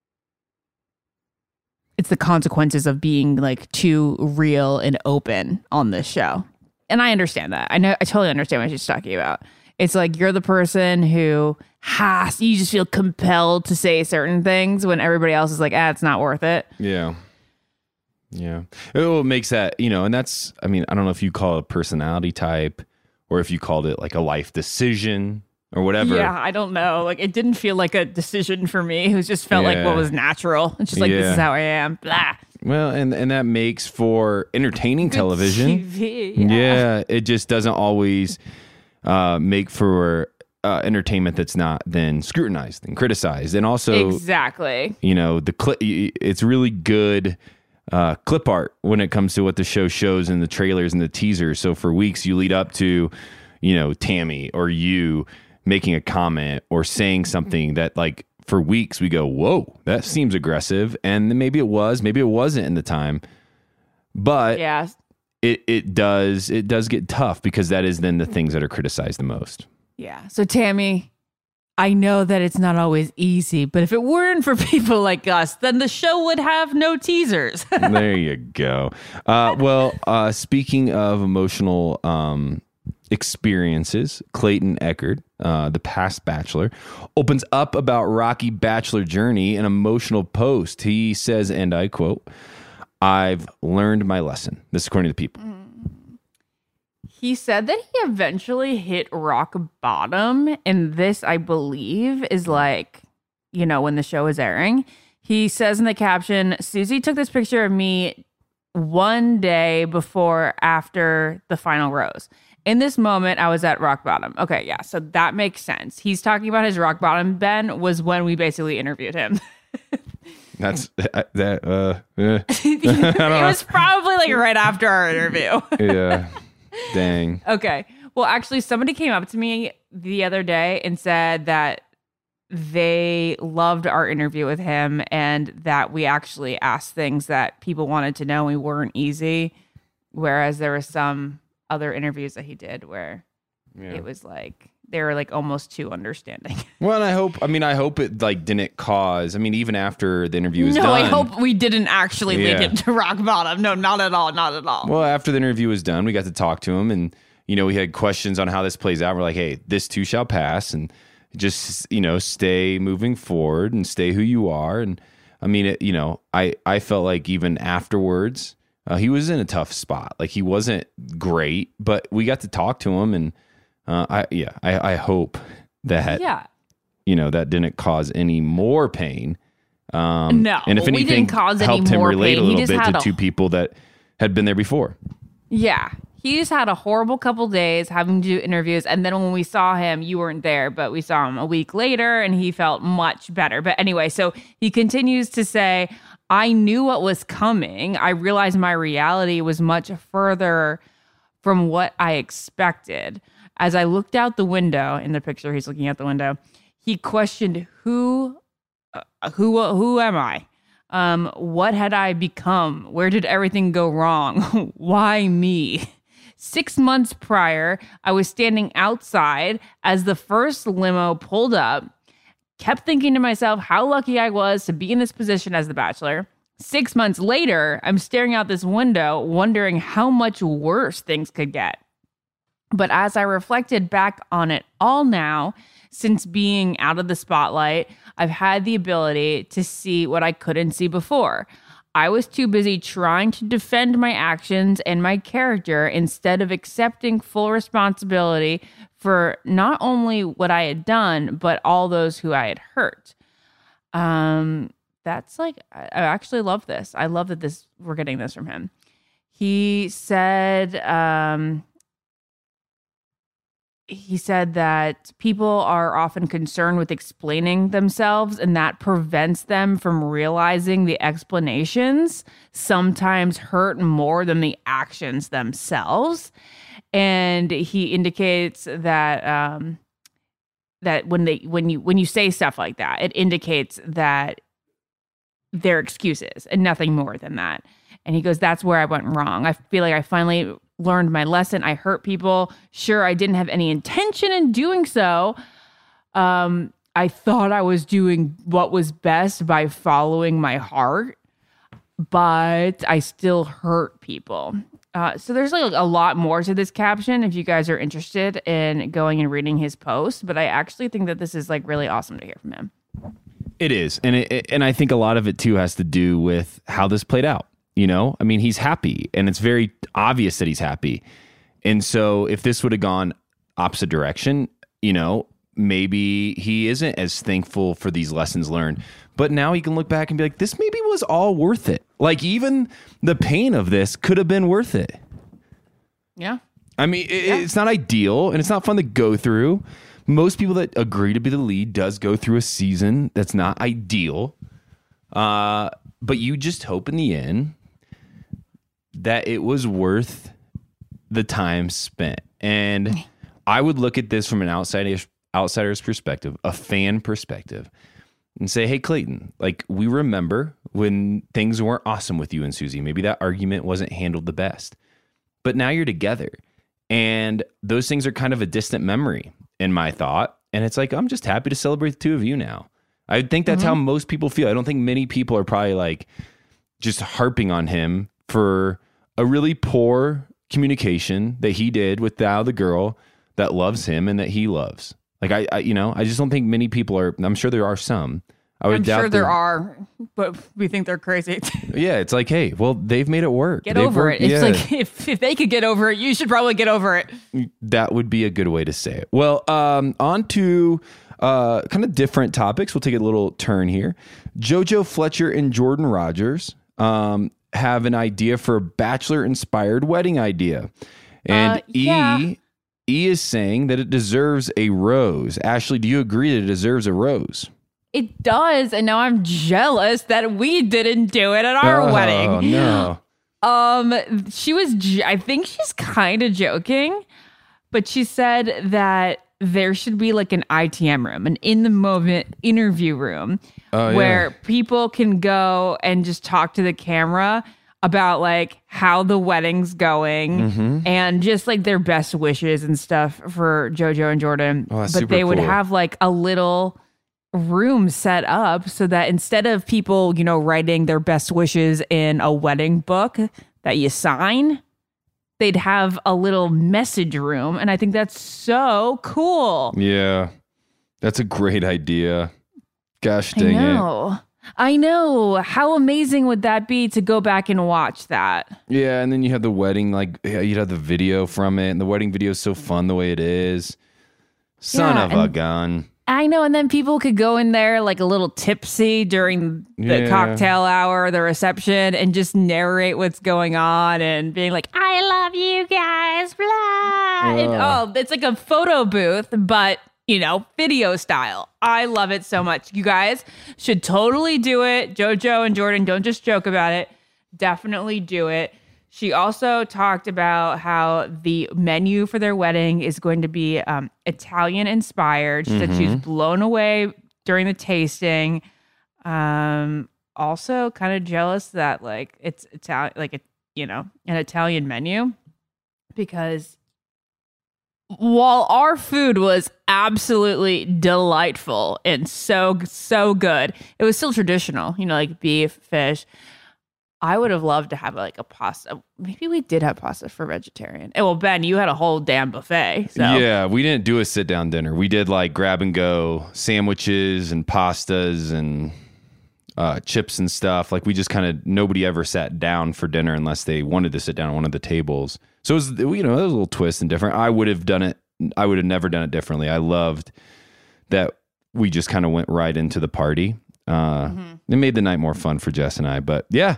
it's the consequences of being like too real and open on this show. And I understand that. I totally understand what she's talking about. It's like you're the person who you just feel compelled to say certain things when everybody else is like, it's not worth it. Yeah. Yeah. It makes that, and that's, I mean, I don't know if you call it a personality type or if you called it like a life decision or whatever. Yeah, I don't know. Like, it didn't feel like a decision for me. It just felt like what was natural. It's just like, this is how I am. Blah. Well, and that makes for entertaining television. TV, yeah, it just doesn't always make for entertainment that's not then scrutinized and criticized. And also, exactly. It's really good clip art when it comes to what the show shows in the trailers and the teasers. So for weeks you lead up to, Tammy or you making a comment or saying something that like for weeks we go, whoa, that seems aggressive. And then maybe it was, maybe it wasn't in the time, but yeah, it does get tough because that is then the things that are criticized the most. Yeah. So Tammy, I know that it's not always easy, but if it weren't for people like us, then the show would have no teasers. There you go. Speaking of emotional experiences, Clayton Echard, the past Bachelor, opens up about rocky Bachelor journey in an emotional post. He says, and I quote, "I've learned my lesson." This is according to the People. He said that he eventually hit rock bottom, and this, I believe, is like, when the show is airing. He says in the caption, "Susie took this picture of me one day after the final rose. In this moment, I was at rock bottom." Okay, yeah, so that makes sense. He's talking about his rock bottom, Ben, was when we basically interviewed him. That's that. It was probably like right after our interview. Yeah. Dang. Okay. Well, actually, somebody came up to me the other day and said that they loved our interview with him and that we actually asked things that people wanted to know and we weren't easy. Whereas there were some other interviews that he did where it was like they were like almost too understanding. Well, and I hope it like didn't cause, even after the interview was done. No, I hope we didn't actually lead him to rock bottom. No, not at all. Not at all. Well, after the interview was done, we got to talk to him and, we had questions on how this plays out. We're like, hey, this too shall pass. And just, stay moving forward and stay who you are. And I felt like even afterwards, he was in a tough spot. Like he wasn't great, but we got to talk to him and, I hope that that didn't cause any more pain. No, and if anything, we didn't cause helped any him more relate pain. a little bit to two people that had been there before. Yeah, he just had a horrible couple days having to do interviews, and then when we saw him, you weren't there, but we saw him a week later, and he felt much better. But anyway, so he continues to say, "I knew what was coming. I realized my reality was much further from what I expected." As I looked out the window, in the picture he's looking out the window, he questioned, who am I? What had I become? Where did everything go wrong? Why me? 6 months prior, I was standing outside as the first limo pulled up, kept thinking to myself how lucky I was to be in this position as The Bachelor. 6 months later, I'm staring out this window, wondering how much worse things could get. But as I reflected back on it all now, since being out of the spotlight, I've had the ability to see what I couldn't see before. I was too busy trying to defend my actions and my character instead of accepting full responsibility for not only what I had done, but all those who I had hurt. That's like, I actually love this. I love that we're getting this from him. He said that people are often concerned with explaining themselves, and that prevents them from realizing the explanations sometimes hurt more than the actions themselves. And he indicates that that when you say stuff like that, it indicates that they're excuses and nothing more than that. And he goes, "That's where I went wrong. I feel like I finally learned my lesson. I hurt people. Sure, I didn't have any intention in doing so. I thought I was doing what was best by following my heart, but I still hurt people." So there's like a lot more to this caption if you guys are interested in going and reading his post. But I actually think that this is like really awesome to hear from him. It is. And I think a lot of it too has to do with how this played out. He's happy and it's very obvious that he's happy. And so if this would have gone opposite direction, maybe he isn't as thankful for these lessons learned. But now he can look back and be like, this maybe was all worth it. Like even the pain of this could have been worth it. Yeah. It's not ideal and it's not fun to go through. Most people that agree to be the lead does go through a season that's not ideal. But you just hope in the end that it was worth the time spent. And I would look at this from an outsider's perspective, a fan perspective, and say, hey, Clayton, like we remember when things weren't awesome with you and Susie. Maybe that argument wasn't handled the best. But now you're together. And those things are kind of a distant memory in my thought. And it's like, I'm just happy to celebrate the two of you now. I think that's how most people feel. I don't think many people are probably like just harping on him for a really poor communication that he did with the girl that loves him and that he loves. Like I just don't think many people are. I'm sure there are some. I'm sure there are, but we think they're crazy. Yeah, it's like, hey, well, they've made it work. Get over it. It's like if they could get over it, you should probably get over it. That would be a good way to say it. Well, on to kind of different topics. We'll take a little turn here. JoJo Fletcher and Jordan Rogers have an idea for a Bachelor-inspired wedding idea. And E is saying that it deserves a rose. Ashley, do you agree that it deserves a rose? It does, and now I'm jealous that we didn't do it at our wedding. Oh, no. I think she's kind of joking, but she said that there should be like an ITM room, an in the moment interview room where people can go and just talk to the camera about like how the wedding's going and just like their best wishes and stuff for JoJo and Jordan. But they would have like a little room set up so that instead of people, you know, writing their best wishes in a wedding book that you sign, they'd have a little message room. And I think that's so cool. Yeah, that's a great idea. Gosh dang it. I know. How amazing would that be to go back and watch that? Yeah, and then you have the wedding, like you'd have the video from it, and the wedding video is so fun the way it is. Son of a gun. I know, and then people could go in there like a little tipsy during the cocktail hour, the reception, and just narrate what's going on and being like, I love you guys, blah. And, it's like a photo booth, but, you know, video style. I love it so much. You guys should totally do it. JoJo and Jordan, don't just joke about it. Definitely do it. She also talked about how the menu for their wedding is going to be Italian inspired. She said she was blown away during the tasting. Also kind of jealous that like it's Italian, like an Italian menu, because while our food was absolutely delightful and so good, it was still traditional, you know, like beef, fish. I would have loved to have like a pasta. Maybe we did have pasta for vegetarian. And well, Ben, you had a whole damn buffet. So. Yeah, we didn't do a sit down dinner. We did like grab and go sandwiches and pastas and chips and stuff. Like we just kind of, nobody ever sat down for dinner unless they wanted to sit down at one of the tables. So it was, you know, it was a little twist and different. I would have done it. I would have never done it differently. I loved that we just kind of went right into the party. It made the night more fun for Jess and I, but yeah.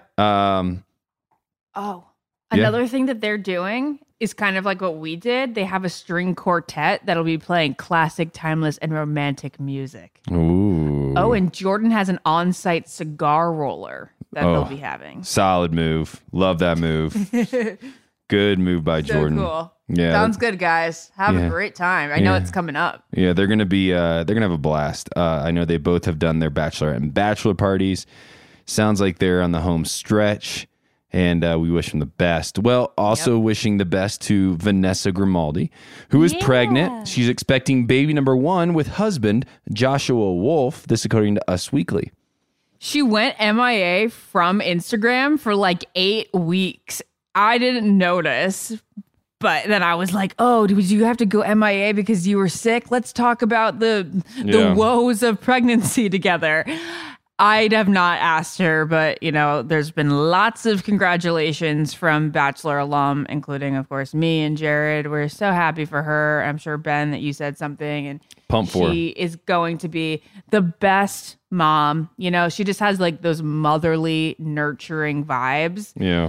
Another thing that they're doing is kind of like what we did. They have a string quartet that'll be playing classic, timeless, and romantic music. Ooh. Oh, and Jordan has an on-site cigar roller that they'll be having. Solid move. Love that move. Good move by Jordan. Cool. Yeah. Sounds good, guys. Have a great time. I know it's coming up. Yeah, they're gonna have a blast. I know they both have done their bachelorette and bachelor parties. Sounds like they're on the home stretch, and we wish them the best. Well, also wishing the best to Vanessa Grimaldi, who is pregnant. She's expecting baby number 1 with husband Joshua Wolf. This according to Us Weekly. She went MIA from Instagram for like 8 weeks. I didn't notice. But then I was like, oh, did you have to go MIA because you were sick? Let's talk about the woes of pregnancy together. I'd have not asked her, but, you know, there's been lots of congratulations from Bachelor alum, including, of course, me and Jared. We're so happy for her. I'm sure, Ben, that you said something. And Pump for her. She is going to be the best mom. You know, she just has like those motherly, nurturing vibes. Yeah.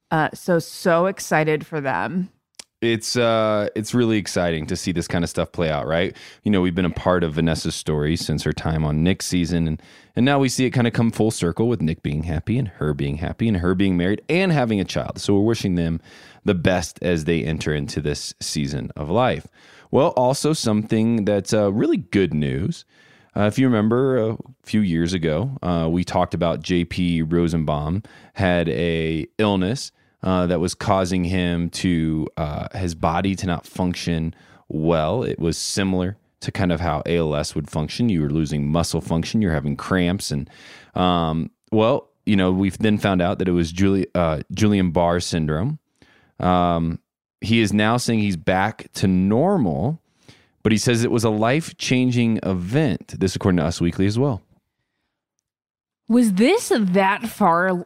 So excited for them. It's really exciting to see this kind of stuff play out, right? You know, we've been a part of Vanessa's story since her time on Nick's season, and now we see it kind of come full circle with Nick being happy and her being happy and her being married and having a child. So we're wishing them the best as they enter into this season of life. Well, also something that's really good news. If you remember a few years ago, we talked about JP Rosenbaum had a illness that was causing him to his body to not function well. It was similar to kind of how ALS would function. You were losing muscle function. You're having cramps. And, well, you know, we've then found out that it was Guillain-Barré syndrome. He is now saying he's back to normal, but he says it was a life-changing event. This according to Us Weekly as well. Was this that far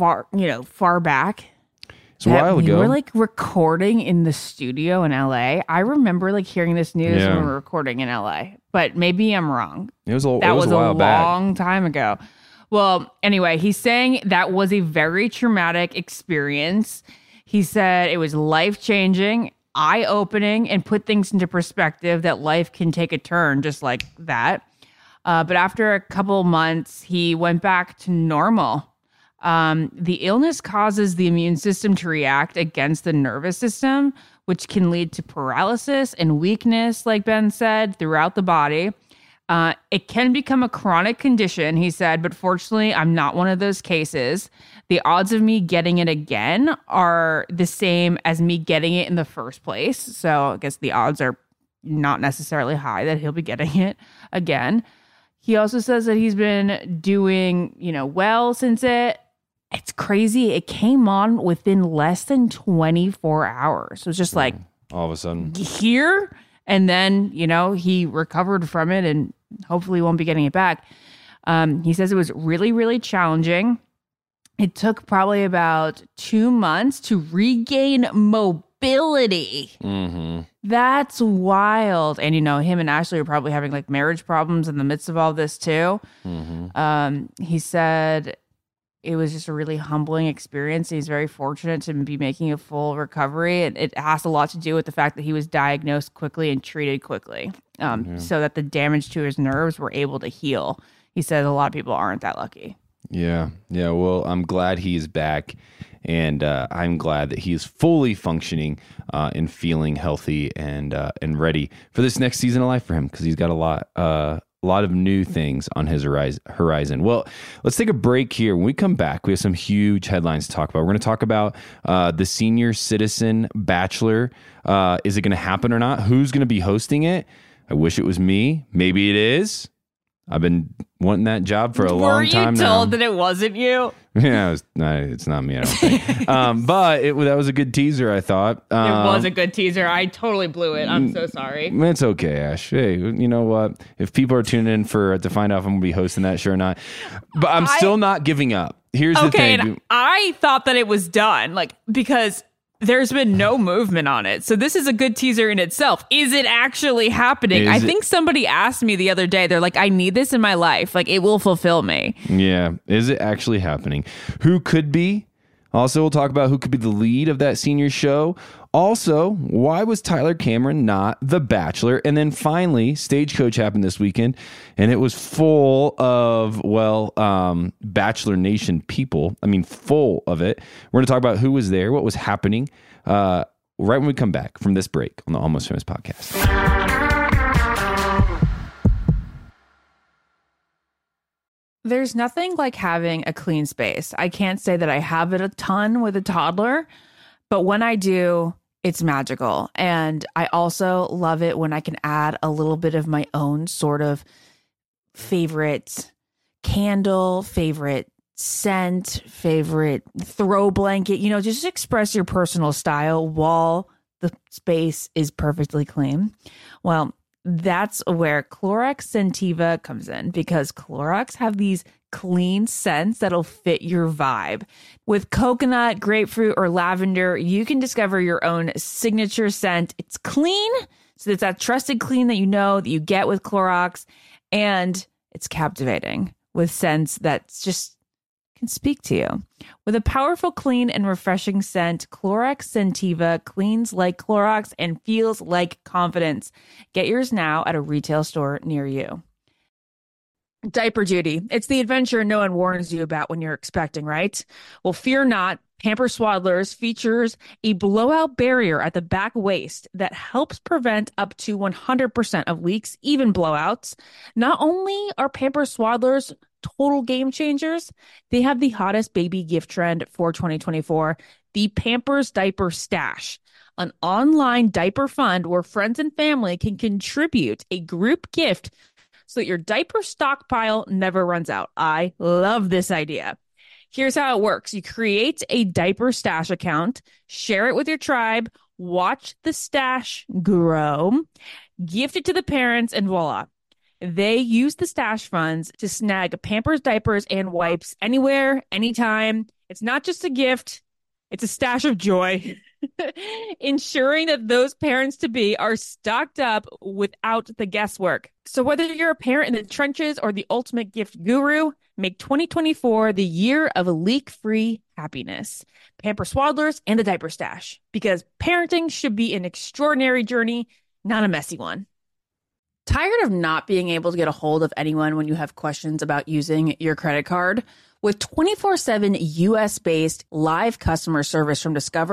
back? It's a while ago. We were like recording in the studio in LA. I remember like hearing this news when we were recording in LA, but maybe I'm wrong. It was a long time ago. Well, anyway, he's saying that was a very traumatic experience. He said it was life-changing, eye-opening, and put things into perspective that life can take a turn just like that. But after a couple months, he went back to normal. The illness causes the immune system to react against the nervous system, which can lead to paralysis and weakness, like Ben said, throughout the body. It can become a chronic condition, he said, but fortunately, I'm not one of those cases. The odds of me getting it again are the same as me getting it in the first place. So I guess the odds are not necessarily high that he'll be getting it again. He also says that he's been doing, well since it. It's crazy. It came on within less than 24 hours. So it's just like all of a sudden here. And then, he recovered from it and hopefully won't be getting it back. He says it was really, really challenging. It took probably about 2 months to regain mobility. Mm-hmm. That's wild. And, him and Ashley are probably having like marriage problems in the midst of all this too. Mm-hmm. He said it was just a really humbling experience. He's very fortunate to be making a full recovery. It has a lot to do with the fact that he was diagnosed quickly and treated quickly, so that the damage to his nerves were able to heal. He said a lot of people aren't that lucky. Yeah. Well, I'm glad he's back, and I'm glad that he's fully functioning and feeling healthy and ready for this next season of life for him, because he's got a lot of new things on his horizon. Well, let's take a break here. When we come back, we have some huge headlines to talk about. We're going to talk about the Senior Citizen Bachelor. Is it going to happen or not? Who's going to be hosting it? I wish it was me. Maybe it is. I've been wanting that job for a long time now. Were you told that it wasn't you? Yeah, it's not me, I don't think. But that was a good teaser, I thought. It was a good teaser. I totally blew it. I'm so sorry. It's okay, Ash. Hey, you know what? If people are tuning in to find out if I'm going to be hosting that show or not. But I'm still not giving up. Here's the thing. And I thought that it was done, because there's been no movement on it. So this is a good teaser in itself. Is it actually happening? I think somebody asked me the other day, they're like, I need this in my life. It will fulfill me. Yeah. Is it actually happening? Who could be? Also, we'll talk about who could be the lead of that senior show. Also, why was Tyler Cameron not the Bachelor? And then finally, Stagecoach happened this weekend, and it was full of, Bachelor Nation people. I mean, full of it. We're going to talk about who was there, what was happening, right when we come back from this break on the Almost Famous podcast. There's nothing like having a clean space. I can't say that I have it a ton with a toddler, but when I do, it's magical. And I also love it when I can add a little bit of my own sort of favorite candle, favorite scent, favorite throw blanket, just express your personal style while the space is perfectly clean. Well, that's where Clorox Scentiva comes in, because Clorox have these clean scents that'll fit your vibe. With coconut, grapefruit, or lavender, you can discover your own signature scent. It's clean, so it's that trusted clean that that you get with Clorox, and it's captivating with scents that just can speak to you. With a powerful, clean, and refreshing scent, Clorox Scentiva cleans like Clorox and feels like confidence. Get yours now at a retail store near you. Diaper duty. It's the adventure no one warns you about when you're expecting, right? Well, fear not. Pampers Swaddlers features a blowout barrier at the back waist that helps prevent up to 100% of leaks, even blowouts. Not only are Pampers Swaddlers total game changers, they have the hottest baby gift trend for 2024, the Pampers Diaper Stash, an online diaper fund where friends and family can contribute a group gift so that your diaper stockpile never runs out. I love this idea. Here's how it works. You create a diaper stash account, share it with your tribe, watch the stash grow, gift it to the parents, and voila. They use the stash funds to snag Pampers diapers and wipes anywhere, anytime. It's not just a gift, it's a stash of joy. Ensuring that those parents-to-be are stocked up without the guesswork. So whether you're a parent in the trenches or the ultimate gift guru, make 2024 the year of leak-free happiness. Pampers Swaddlers and the Diaper Stash. Because parenting should be an extraordinary journey, not a messy one. Tired of not being able to get a hold of anyone when you have questions about using your credit card? With 24/7 US-based live customer service from Discover,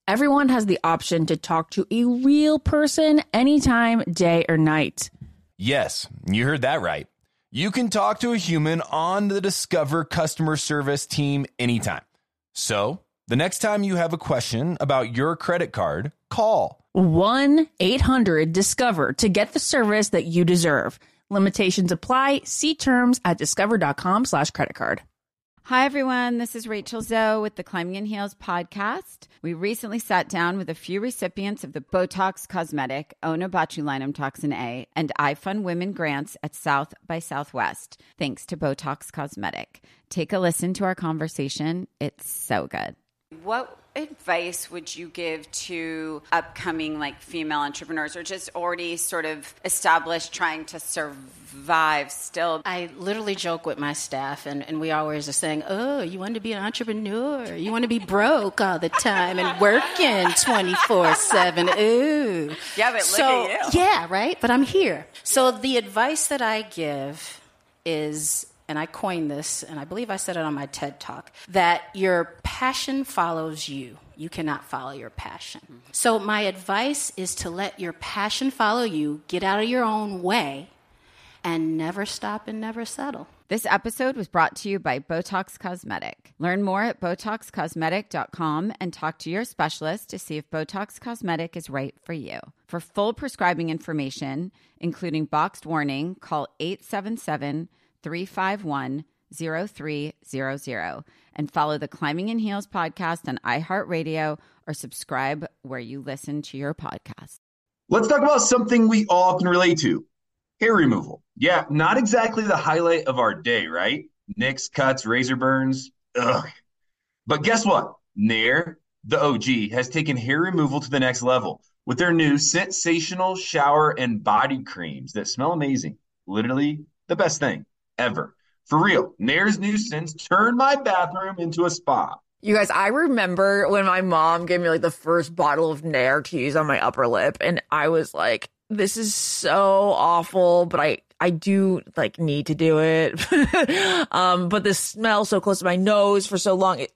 everyone has the option to talk to a real person anytime, day or night. Yes, you heard that right. You can talk to a human on the Discover customer service team anytime. So, the next time you have a question about your credit card, call 1-800-DISCOVER to get the service that you deserve. Limitations apply. See terms at discover.com/creditcard. Hi, everyone. This is Rachel Zoe with the Climbing in Heels podcast. We recently sat down with a few recipients of the Botox Cosmetic, Onabotulinum Toxin A, and iFund Women grants at South by Southwest, thanks to Botox Cosmetic. Take a listen to our conversation. It's so good. What advice would you give to upcoming female entrepreneurs or just already sort of established trying to survive still? I literally joke with my staff, and we always are saying, oh, you want to be an entrepreneur? You want to be broke all the time and working 24/7? Ooh. Yeah, but look at you. Yeah, right? But I'm here. So the advice that I give is, and I coined this, and I believe I said it on my TED Talk, that your passion follows you. You cannot follow your passion. So my advice is to let your passion follow you, get out of your own way, and never stop and never settle. This episode was brought to you by Botox Cosmetic. Learn more at BotoxCosmetic.com and talk to your specialist to see if Botox Cosmetic is right for you. For full prescribing information, including boxed warning, call 877-351-0300 and follow the Climbing in Heels podcast on iHeartRadio or subscribe where you listen to your podcast. Let's talk about something we all can relate to. Hair removal. Yeah, not exactly the highlight of our day, right? Nicks, cuts, razor burns. Ugh. But guess what? Nair, the OG, has taken hair removal to the next level with their new sensational shower and body creams that smell amazing. Literally the best thing ever. For real, Nair's new scents turned my bathroom into a spa. You guys, I remember when my mom gave me the first bottle of Nair to use on my upper lip, and I was like, this is so awful, but I do need to do it. But the smell so close to my nose for so long,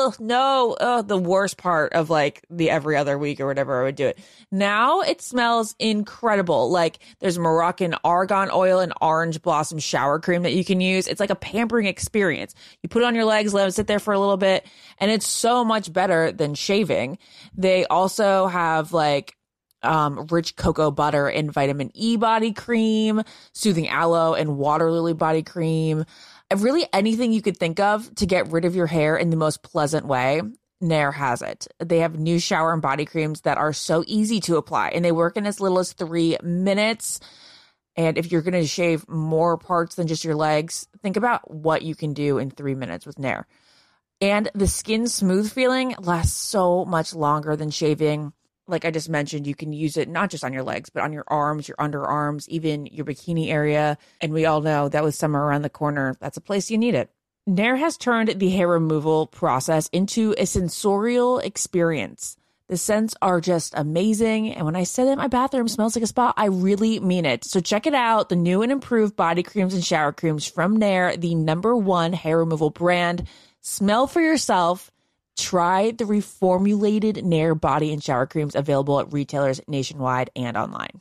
the worst part of the every other week or whatever I would do it. Now it smells incredible. There's Moroccan argan oil and orange blossom shower cream that you can use. It's like a pampering experience. You put it on your legs, let it sit there for a little bit, and it's so much better than shaving. They also have rich cocoa butter and vitamin E body cream, soothing aloe and water lily body cream. Really anything you could think of to get rid of your hair in the most pleasant way, Nair has it. They have new shower and body creams that are so easy to apply, and they work in as little as 3 minutes. And if you're going to shave more parts than just your legs, think about what you can do in 3 minutes with Nair. And the skin smooth feeling lasts so much longer than shaving. Like I just mentioned, you can use it not just on your legs, but on your arms, your underarms, even your bikini area. And we all know that with summer around the corner, that's a place you need it. Nair has turned the hair removal process into a sensorial experience. The scents are just amazing. And when I say that my bathroom smells like a spa, I really mean it. So check it out. The new and improved body creams and shower creams from Nair, the #1 hair removal brand. Smell for yourself. Try the reformulated Nair body and shower creams available at retailers nationwide and online.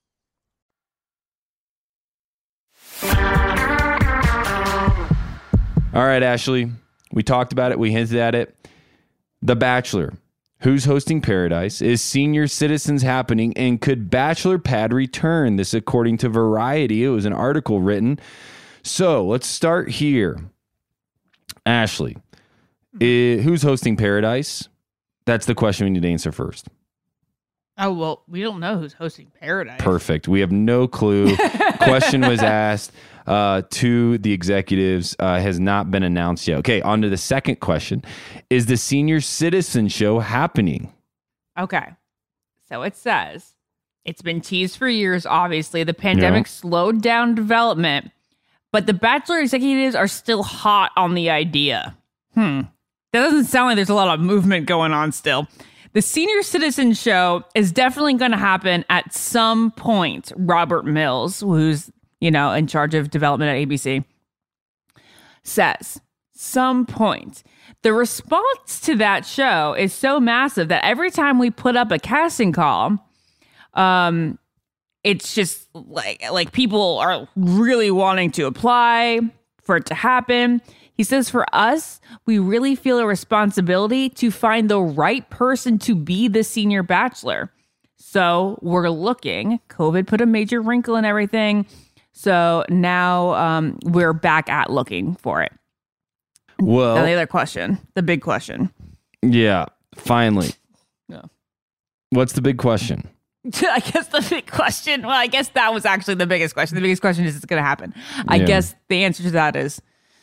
All right, Ashley, we talked about it. We hinted at it. The Bachelor. Who's hosting Paradise? Is senior citizens happening? And could Bachelor Pad return? This according to Variety. It was an article written. So let's start here. Ashley, who's hosting Paradise? That's the question we need to answer first. Oh, well, we don't know who's hosting Paradise. Perfect. We have no clue. Question was asked to the executives, has not been announced yet. Okay, on to the second question. Is the Senior Citizen Show happening? Okay. So it says, it's been teased for years, obviously. The pandemic slowed down development, but the Bachelor executives are still hot on the idea. That doesn't sound like there's a lot of movement going on still. The Senior Citizen Show is definitely going to happen at some point. Robert Mills, who's, in charge of development at ABC, says some point. The response to that show is so massive that every time we put up a casting call, it's just like people are really wanting to apply for it to happen. He says, for us, we really feel a responsibility to find the right person to be the senior bachelor. So we're looking. COVID put a major wrinkle in everything. So now we're back at looking for it. Well, now the other question, the big question. Yeah, finally. Yeah. What's the big question? I guess the big question, well, I guess that was actually the biggest question. The biggest question is, it's going to happen. I guess the answer to that is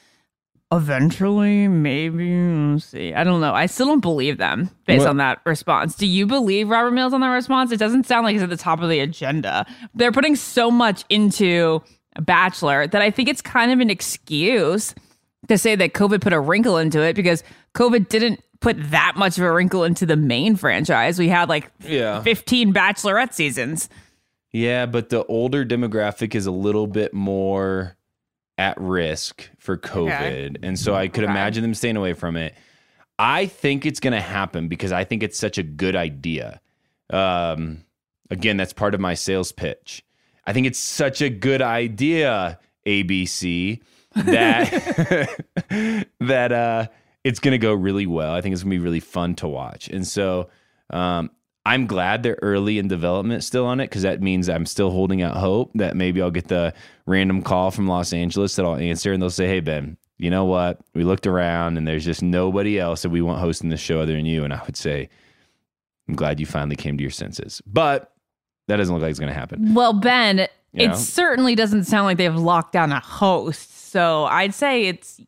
eventually, maybe. We'll see. I don't know. I still don't believe them based on that response. Do you believe Robert Mills on that response? It doesn't sound like it's at the top of the agenda. They're putting so much into Bachelor that I think it's kind of an excuse to say that COVID put a wrinkle into it, because COVID didn't put that much of a wrinkle into the main franchise. We had 15 Bachelorette seasons. Yeah, but the older demographic is a little bit more at risk for COVID. Okay. And so I could imagine them staying away from it. I think it's going to happen because I think it's such a good idea. Again, that's part of my sales pitch. I think it's such a good idea, ABC, that that it's going to go really well. I think it's going to be really fun to watch. And so I'm glad they're early in development still on it, because that means I'm still holding out hope that maybe I'll get the random call from Los Angeles that I'll answer, and they'll say, hey, Ben, you know what? We looked around and there's just nobody else that we want hosting this show other than you. And I would say, I'm glad you finally came to your senses. But that doesn't look like it's going to happen. Well, Ben, it certainly doesn't sound like they've locked down a host. So I'd say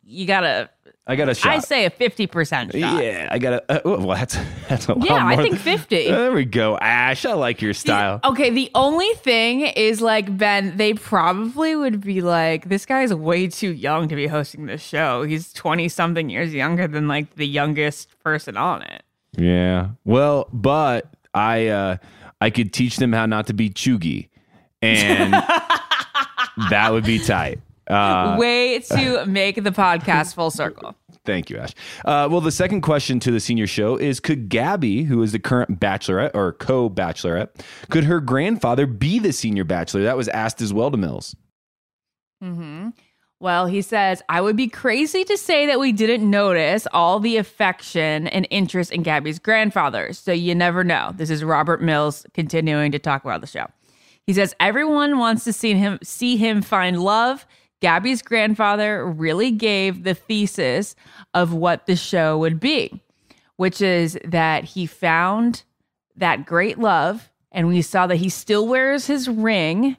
I got a shot. I say a 50% shot. Yeah, I got a. Well, that's a lot. Yeah, more. I think 50. There we go, Ash. I like your style. Okay, the only thing is, Ben, they probably would be like, this guy's way too young to be hosting this show. He's 20-something years younger than the youngest person on it. Yeah. Well, but I could teach them how not to be chuggy, and that would be tight. Way to make the podcast full circle. Thank you, Ash. Well, the second question to the senior show is, could Gabby, who is the current bachelorette or co-bachelorette, could her grandfather be the senior bachelor? That was asked as well to Mills. Mm-hmm. Well, he says, I would be crazy to say that we didn't notice all the affection and interest in Gabby's grandfather. So you never know. This is Robert Mills continuing to talk about the show. He says, everyone wants to see him find love. Gabby's grandfather really gave the thesis of what the show would be, which is that he found that great love, and we saw that he still wears his ring.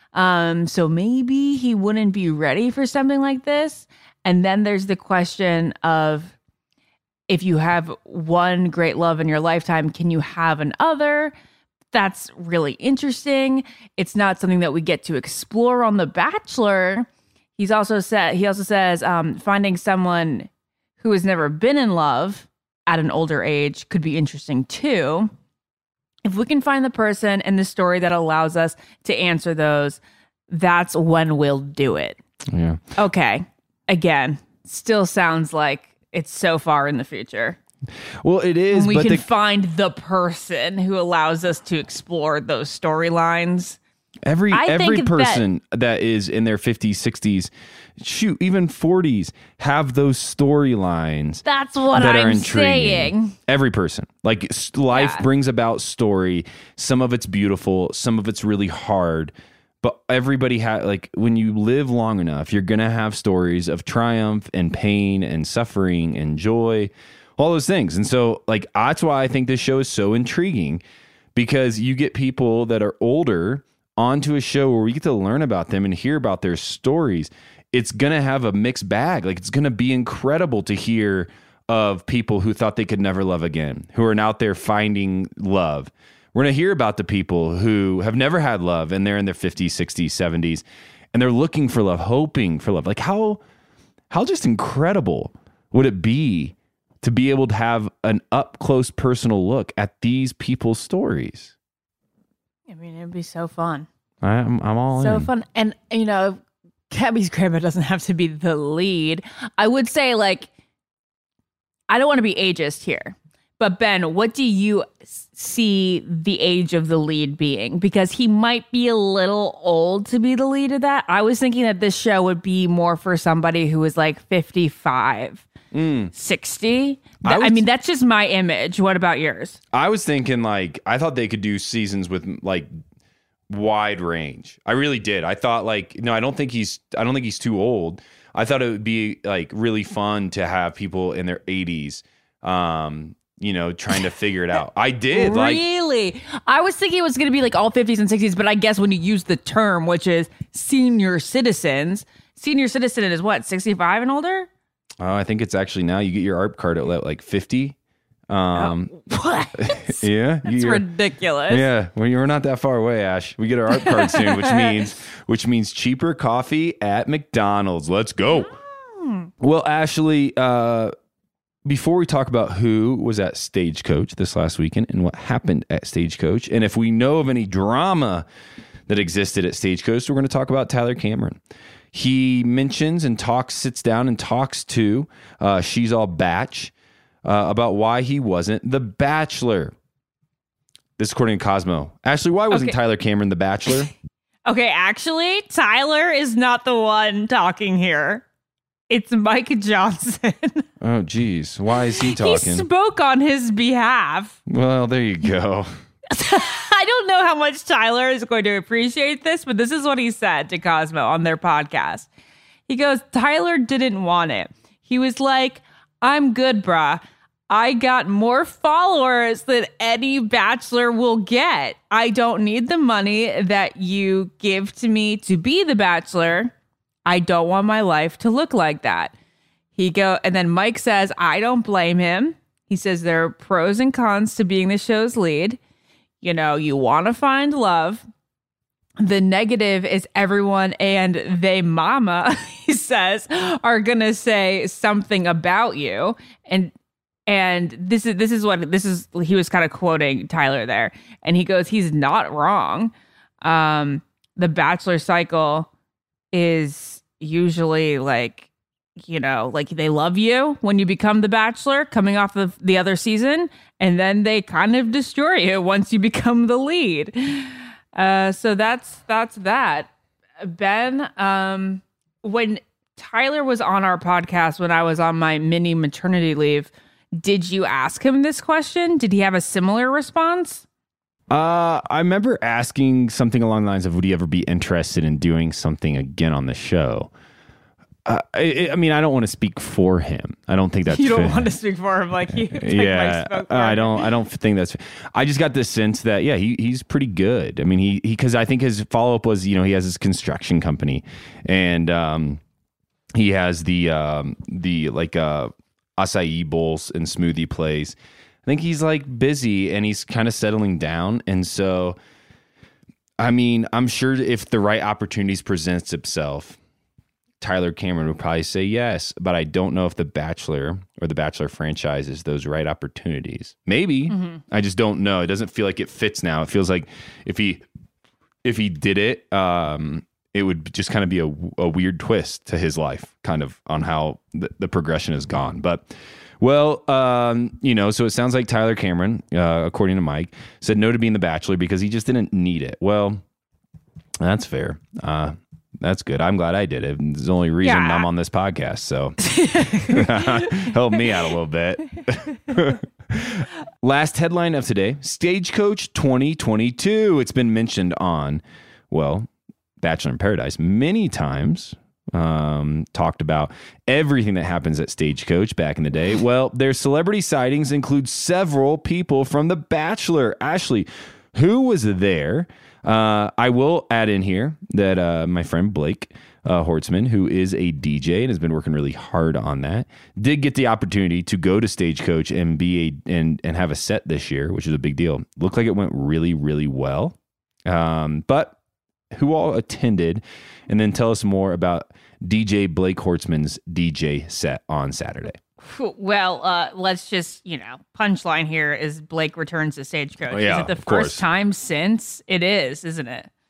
So maybe he wouldn't be ready for something like this. And then there's the question of, if you have one great love in your lifetime, can you have another? That's really interesting. It's not something that we get to explore on The Bachelor. He also says finding someone who has never been in love at an older age could be interesting too. If we can find the person in the story that allows us to answer those, that's when we'll do it. Yeah. Okay. Again, still sounds like it's so far in the future. Well, it is. When we can find the person who allows us to explore those storylines. Every person that is in their 50s, 60s, shoot, even 40s, have those storylines. That's what I'm saying. Every person. Life brings about story. Some of it's beautiful. Some of it's really hard. But everybody when you live long enough, you're going to have stories of triumph and pain and suffering and joy, all those things. And so that's why I think this show is so intriguing, because you get people that are older onto a show where we get to learn about them and hear about their stories. It's going to have a mixed bag. It's going to be incredible to hear of people who thought they could never love again, who are out there finding love. We're going to hear about the people who have never had love, and they're in their 50s, 60s, 70s, and they're looking for love, hoping for love. How just incredible would it be to be able to have an up-close personal look at these people's stories? I mean, it'd be so fun. I'm all so in. Fun. And, Gabby's grandma doesn't have to be the lead. I would say, like, I don't want to be ageist here, but Ben, what do you see the age of the lead being? Because he might be a little old to be the lead of that. I was thinking that this show would be more for somebody who is like 55, 60. I mean, that's just my image. What about yours? I was thinking, like, I thought they could do seasons with like wide range. I really did. I thought, like, no, I don't think he's too old. I thought it would be like really fun to have people in their 80s, trying to figure it out. I did. Really? I was thinking it was going to be like all 50s and 60s, but I guess when you use the term, which is senior citizen is what, 65 and older? I think it's actually now you get your ARP card at like 50. What? Yeah, that's ridiculous. Yeah, well, you're not that far away, Ash. We get our ARP card soon, which means cheaper coffee at McDonald's. Let's go. Well, Ashley, before we talk about who was at Stagecoach this last weekend and what happened at Stagecoach, and if we know of any drama that existed at Stagecoach, we're going to talk about Tyler Cameron. He mentions and sits down and talks to She's All Batch about why he wasn't the Bachelor. This is according to Cosmo. Ashley, why wasn't Tyler Cameron the Bachelor? Okay, actually, Tyler is not the one talking here. It's Mike Johnson. Oh, geez. Why is he talking? He spoke on his behalf. Well, there you go. I don't know how much Tyler is going to appreciate this, but this is what he said to Cosmo on their podcast. He goes, Tyler didn't want it. He was like, I'm good, brah. I got more followers than any Bachelor will get. I don't need the money that you give to me to be the Bachelor. I don't want my life to look like that. And then Mike says, I don't blame him. He says there are pros and cons to being the show's lead. You know, you want to find love. The negative is everyone and they mama, he says, are going to say something about you. And he was kind of quoting Tyler there. And he goes, he's not wrong. The Bachelor cycle is usually like, like they love you when you become the Bachelor coming off of the other season. And then they kind of destroy you once you become the lead. So that's that. Ben, when Tyler was on our podcast, when I was on my mini maternity leave, did you ask him this question? Did he have a similar response? I remember asking something along the lines of, would he ever be interested in doing something again on the show? I mean, I don't want to speak for him. I don't think that's you don't want to speak for him like you. Yeah, I don't think that's. I just got this sense that he's pretty good. I mean, because I think his follow up was he has his construction company, and he has the acai bowls and smoothie place. I think he's like busy and he's kind of settling down, and so I mean, I'm sure if the right opportunities presents itself, Tyler Cameron would probably say yes, but I don't know if The Bachelor or The Bachelor franchise is those right opportunities. Maybe. Mm-hmm. I just don't know. It doesn't feel like it fits now. It feels like if he did it, it would just kind of be a weird twist to his life, kind of on how the progression has gone. But, well, so it sounds like Tyler Cameron, according to Mike, said no to being The Bachelor because he just didn't need it. Well, that's fair. That's good. I'm glad I did it. It's the only reason I'm on this podcast. So help me out a little bit. Last headline of today, Stagecoach 2022. It's been mentioned on, Bachelor in Paradise many times. Talked about everything that happens at Stagecoach back in the day. Well, their celebrity sightings include several people from The Bachelor. Ashley, who was there? I will add in here that my friend Blake Hortzman, who is a DJ and has been working really hard on that, did get the opportunity to go to Stagecoach and and have a set this year, which is a big deal. Looked like it went really, really well. But who all attended? And then tell us more about DJ Blake Hortzman's DJ set on Saturday. Well, let's just, punchline here is Blake returns to Stagecoach. Oh, yeah, is it the first time since? It is, isn't it?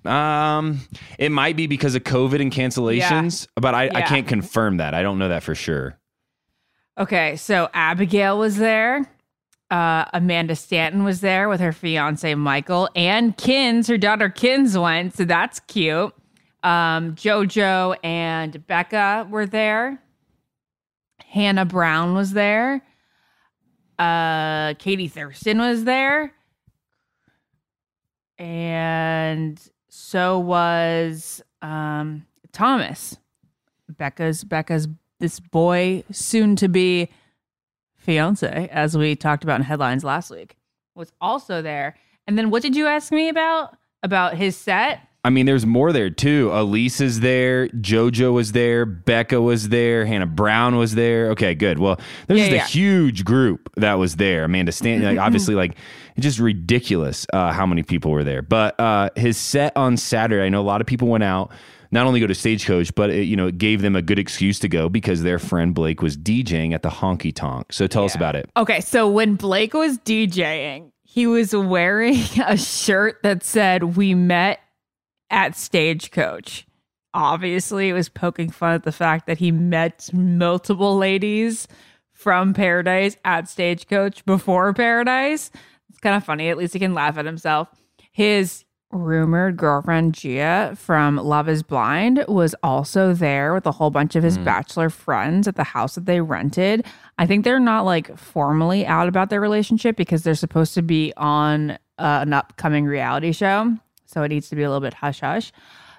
It might be because of COVID and cancellations, but I can't confirm that. I don't know that for sure. Okay, so Abigail was there. Amanda Stanton was there with her fiance Michael, and Kins, her daughter Kins went, so that's cute. JoJo and Becca were there. Hannah Brown was there. Katie Thurston was there. And so was Thomas. Becca's this boy, soon to be fiance, as we talked about in headlines last week, was also there. And then what did you ask me about his set? I mean, there's more there too. Elise is there. JoJo was there. Becca was there. Hannah Brown was there. Okay, good. Well, there's just a huge group that was there. Amanda Stanton, like, obviously, like, it's just ridiculous how many people were there. But his set on Saturday, I know a lot of people went out, not only go to Stagecoach, but it gave them a good excuse to go because their friend Blake was DJing at the Honky Tonk. So tell us about it. Okay, so when Blake was DJing, he was wearing a shirt that said, "We met at Stagecoach." Obviously, it was poking fun at the fact that he met multiple ladies from Paradise at Stagecoach before Paradise. It's kind of funny. At least he can laugh at himself. His rumored girlfriend Gia from Love is Blind was also there with a whole bunch of his bachelor friends at the house that they rented. I think they're not like formally out about their relationship because they're supposed to be on an upcoming reality show. So it needs to be a little bit hush-hush.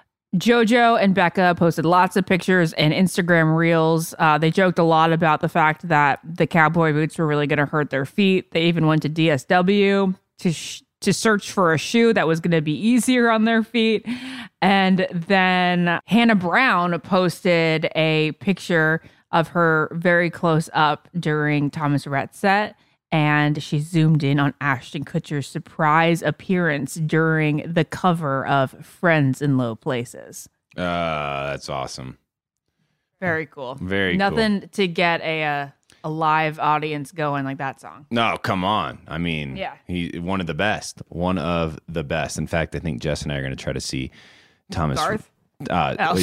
JoJo and Becca posted lots of pictures and Instagram reels. They joked a lot about the fact that the cowboy boots were really going to hurt their feet. They even went to DSW to search for a shoe that was going to be easier on their feet. And then Hannah Brown posted a picture of her very close up during Thomas Rhett's set. And she zoomed in on Ashton Kutcher's surprise appearance during the cover of Friends in Low Places. That's awesome. Very cool. Very Nothing to get a live audience going like that song. No, come on. I mean, he's one of the best. One of the best. In fact, I think Jess and I are going to try to see Thomas. Garth? No.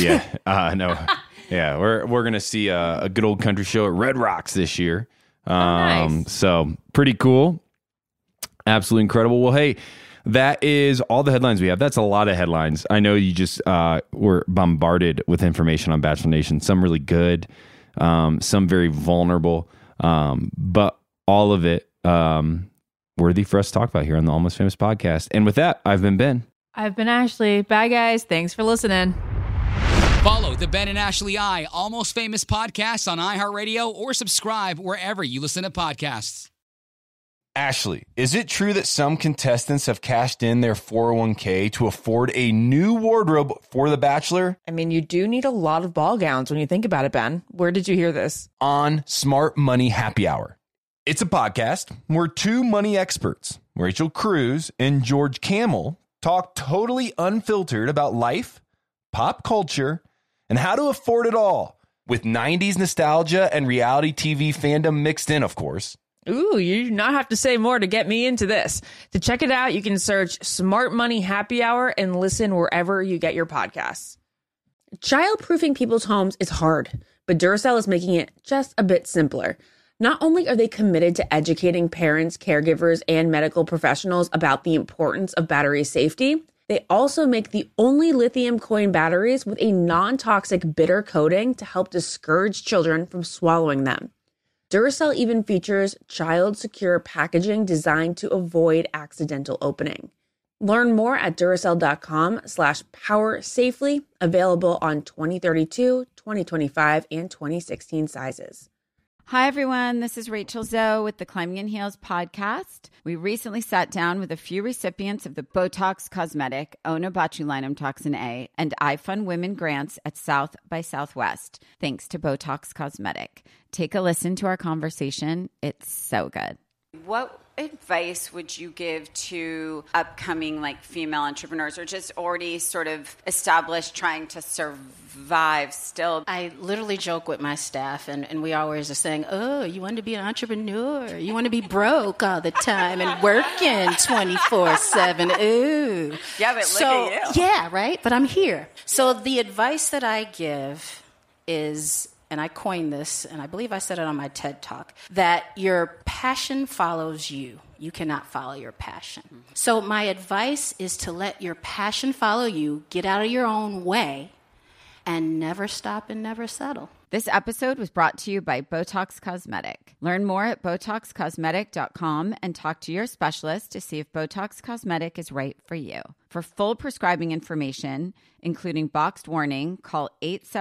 Yeah, we're going to see a good old country show at Red Rocks this year. Nice. So pretty cool. Absolutely incredible. Well, hey, that is all the headlines we have. That's a lot of headlines. I know you just were bombarded with information on Bachelor Nation. Some really good, some very vulnerable, but all of it worthy for us to talk about here on the Almost Famous podcast. And with that, I've been Ben. I've been Ashley. Bye, guys. Thanks for listening. Follow the Ben and Ashley I Almost Famous podcast on iHeartRadio or subscribe wherever you listen to podcasts. Ashley, is it true that some contestants have cashed in their 401k to afford a new wardrobe for The Bachelor? I mean, you do need a lot of ball gowns when you think about it, Ben. Where did you hear this? On Smart Money Happy Hour. It's a podcast where two money experts, Rachel Cruz and George Kamel, talk totally unfiltered about life, pop culture, and how to afford it all, with 90s nostalgia and reality TV fandom mixed in, of course. Ooh, you do not have to say more to get me into this. To check it out, you can search Smart Money Happy Hour and listen wherever you get your podcasts. Child-proofing people's homes is hard, but Duracell is making it just a bit simpler. Not only are they committed to educating parents, caregivers, and medical professionals about the importance of battery safety, they also make the only lithium coin batteries with a non-toxic bitter coating to help discourage children from swallowing them. Duracell even features child-secure packaging designed to avoid accidental opening. Learn more at Duracell.com/powersafely, available on 2032, 2025, and 2016 sizes. Hi, everyone. This is Rachel Zoe with the Climbing in Heels podcast. We recently sat down with a few recipients of the Botox Cosmetic, Onabotulinum Toxin A, and iFund Women grants at South by Southwest, thanks to Botox Cosmetic. Take a listen to our conversation. It's so good. What advice would you give to upcoming female entrepreneurs or just already sort of established trying to survive still? I literally joke with my staff and we always are saying, oh, you want to be an entrepreneur? You want to be broke all the time and working 24/7. Ooh. Yeah, but look at you. Yeah, right? But I'm here. So the advice that I give is, and I coined this, and I believe I said it on my TED Talk, that your passion follows you. You cannot follow your passion. So my advice is to let your passion follow you, get out of your own way, and never stop and never settle. This episode was brought to you by Botox Cosmetic. Learn more at BotoxCosmetic.com and talk to your specialist to see if Botox Cosmetic is right for you. For full prescribing information, including boxed warning, call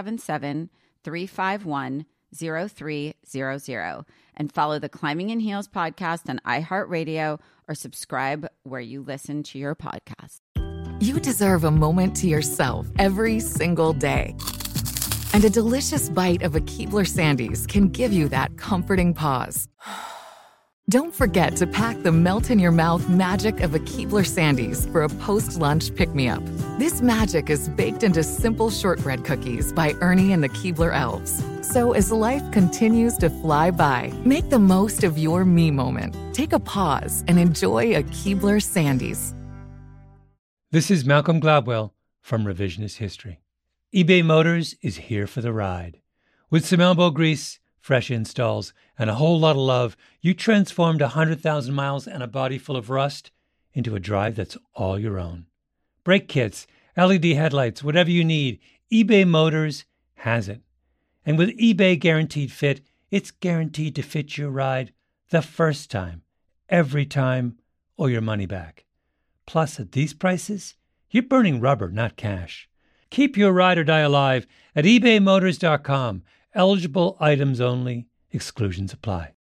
877-351-0300 and follow the Climbing in Heels podcast on iHeartRadio or subscribe where you listen to your podcast. You deserve a moment to yourself every single day. And a delicious bite of a Keebler Sandies can give you that comforting pause. Don't forget to pack the melt-in-your-mouth magic of a Keebler Sandies for a post-lunch pick-me-up. This magic is baked into simple shortbread cookies by Ernie and the Keebler Elves. So as life continues to fly by, make the most of your me moment. Take a pause and enjoy a Keebler Sandies. This is Malcolm Gladwell from Revisionist History. eBay Motors is here for the ride. With some elbow grease, fresh installs, and a whole lot of love, you transformed 100,000 miles and a body full of rust into a drive that's all your own. Brake kits, LED headlights, whatever you need, eBay Motors has it. And with eBay Guaranteed Fit, it's guaranteed to fit your ride the first time, every time, or your money back. Plus, at these prices, you're burning rubber, not cash. Keep your ride or die alive at ebaymotors.com. Eligible items only. Exclusions apply.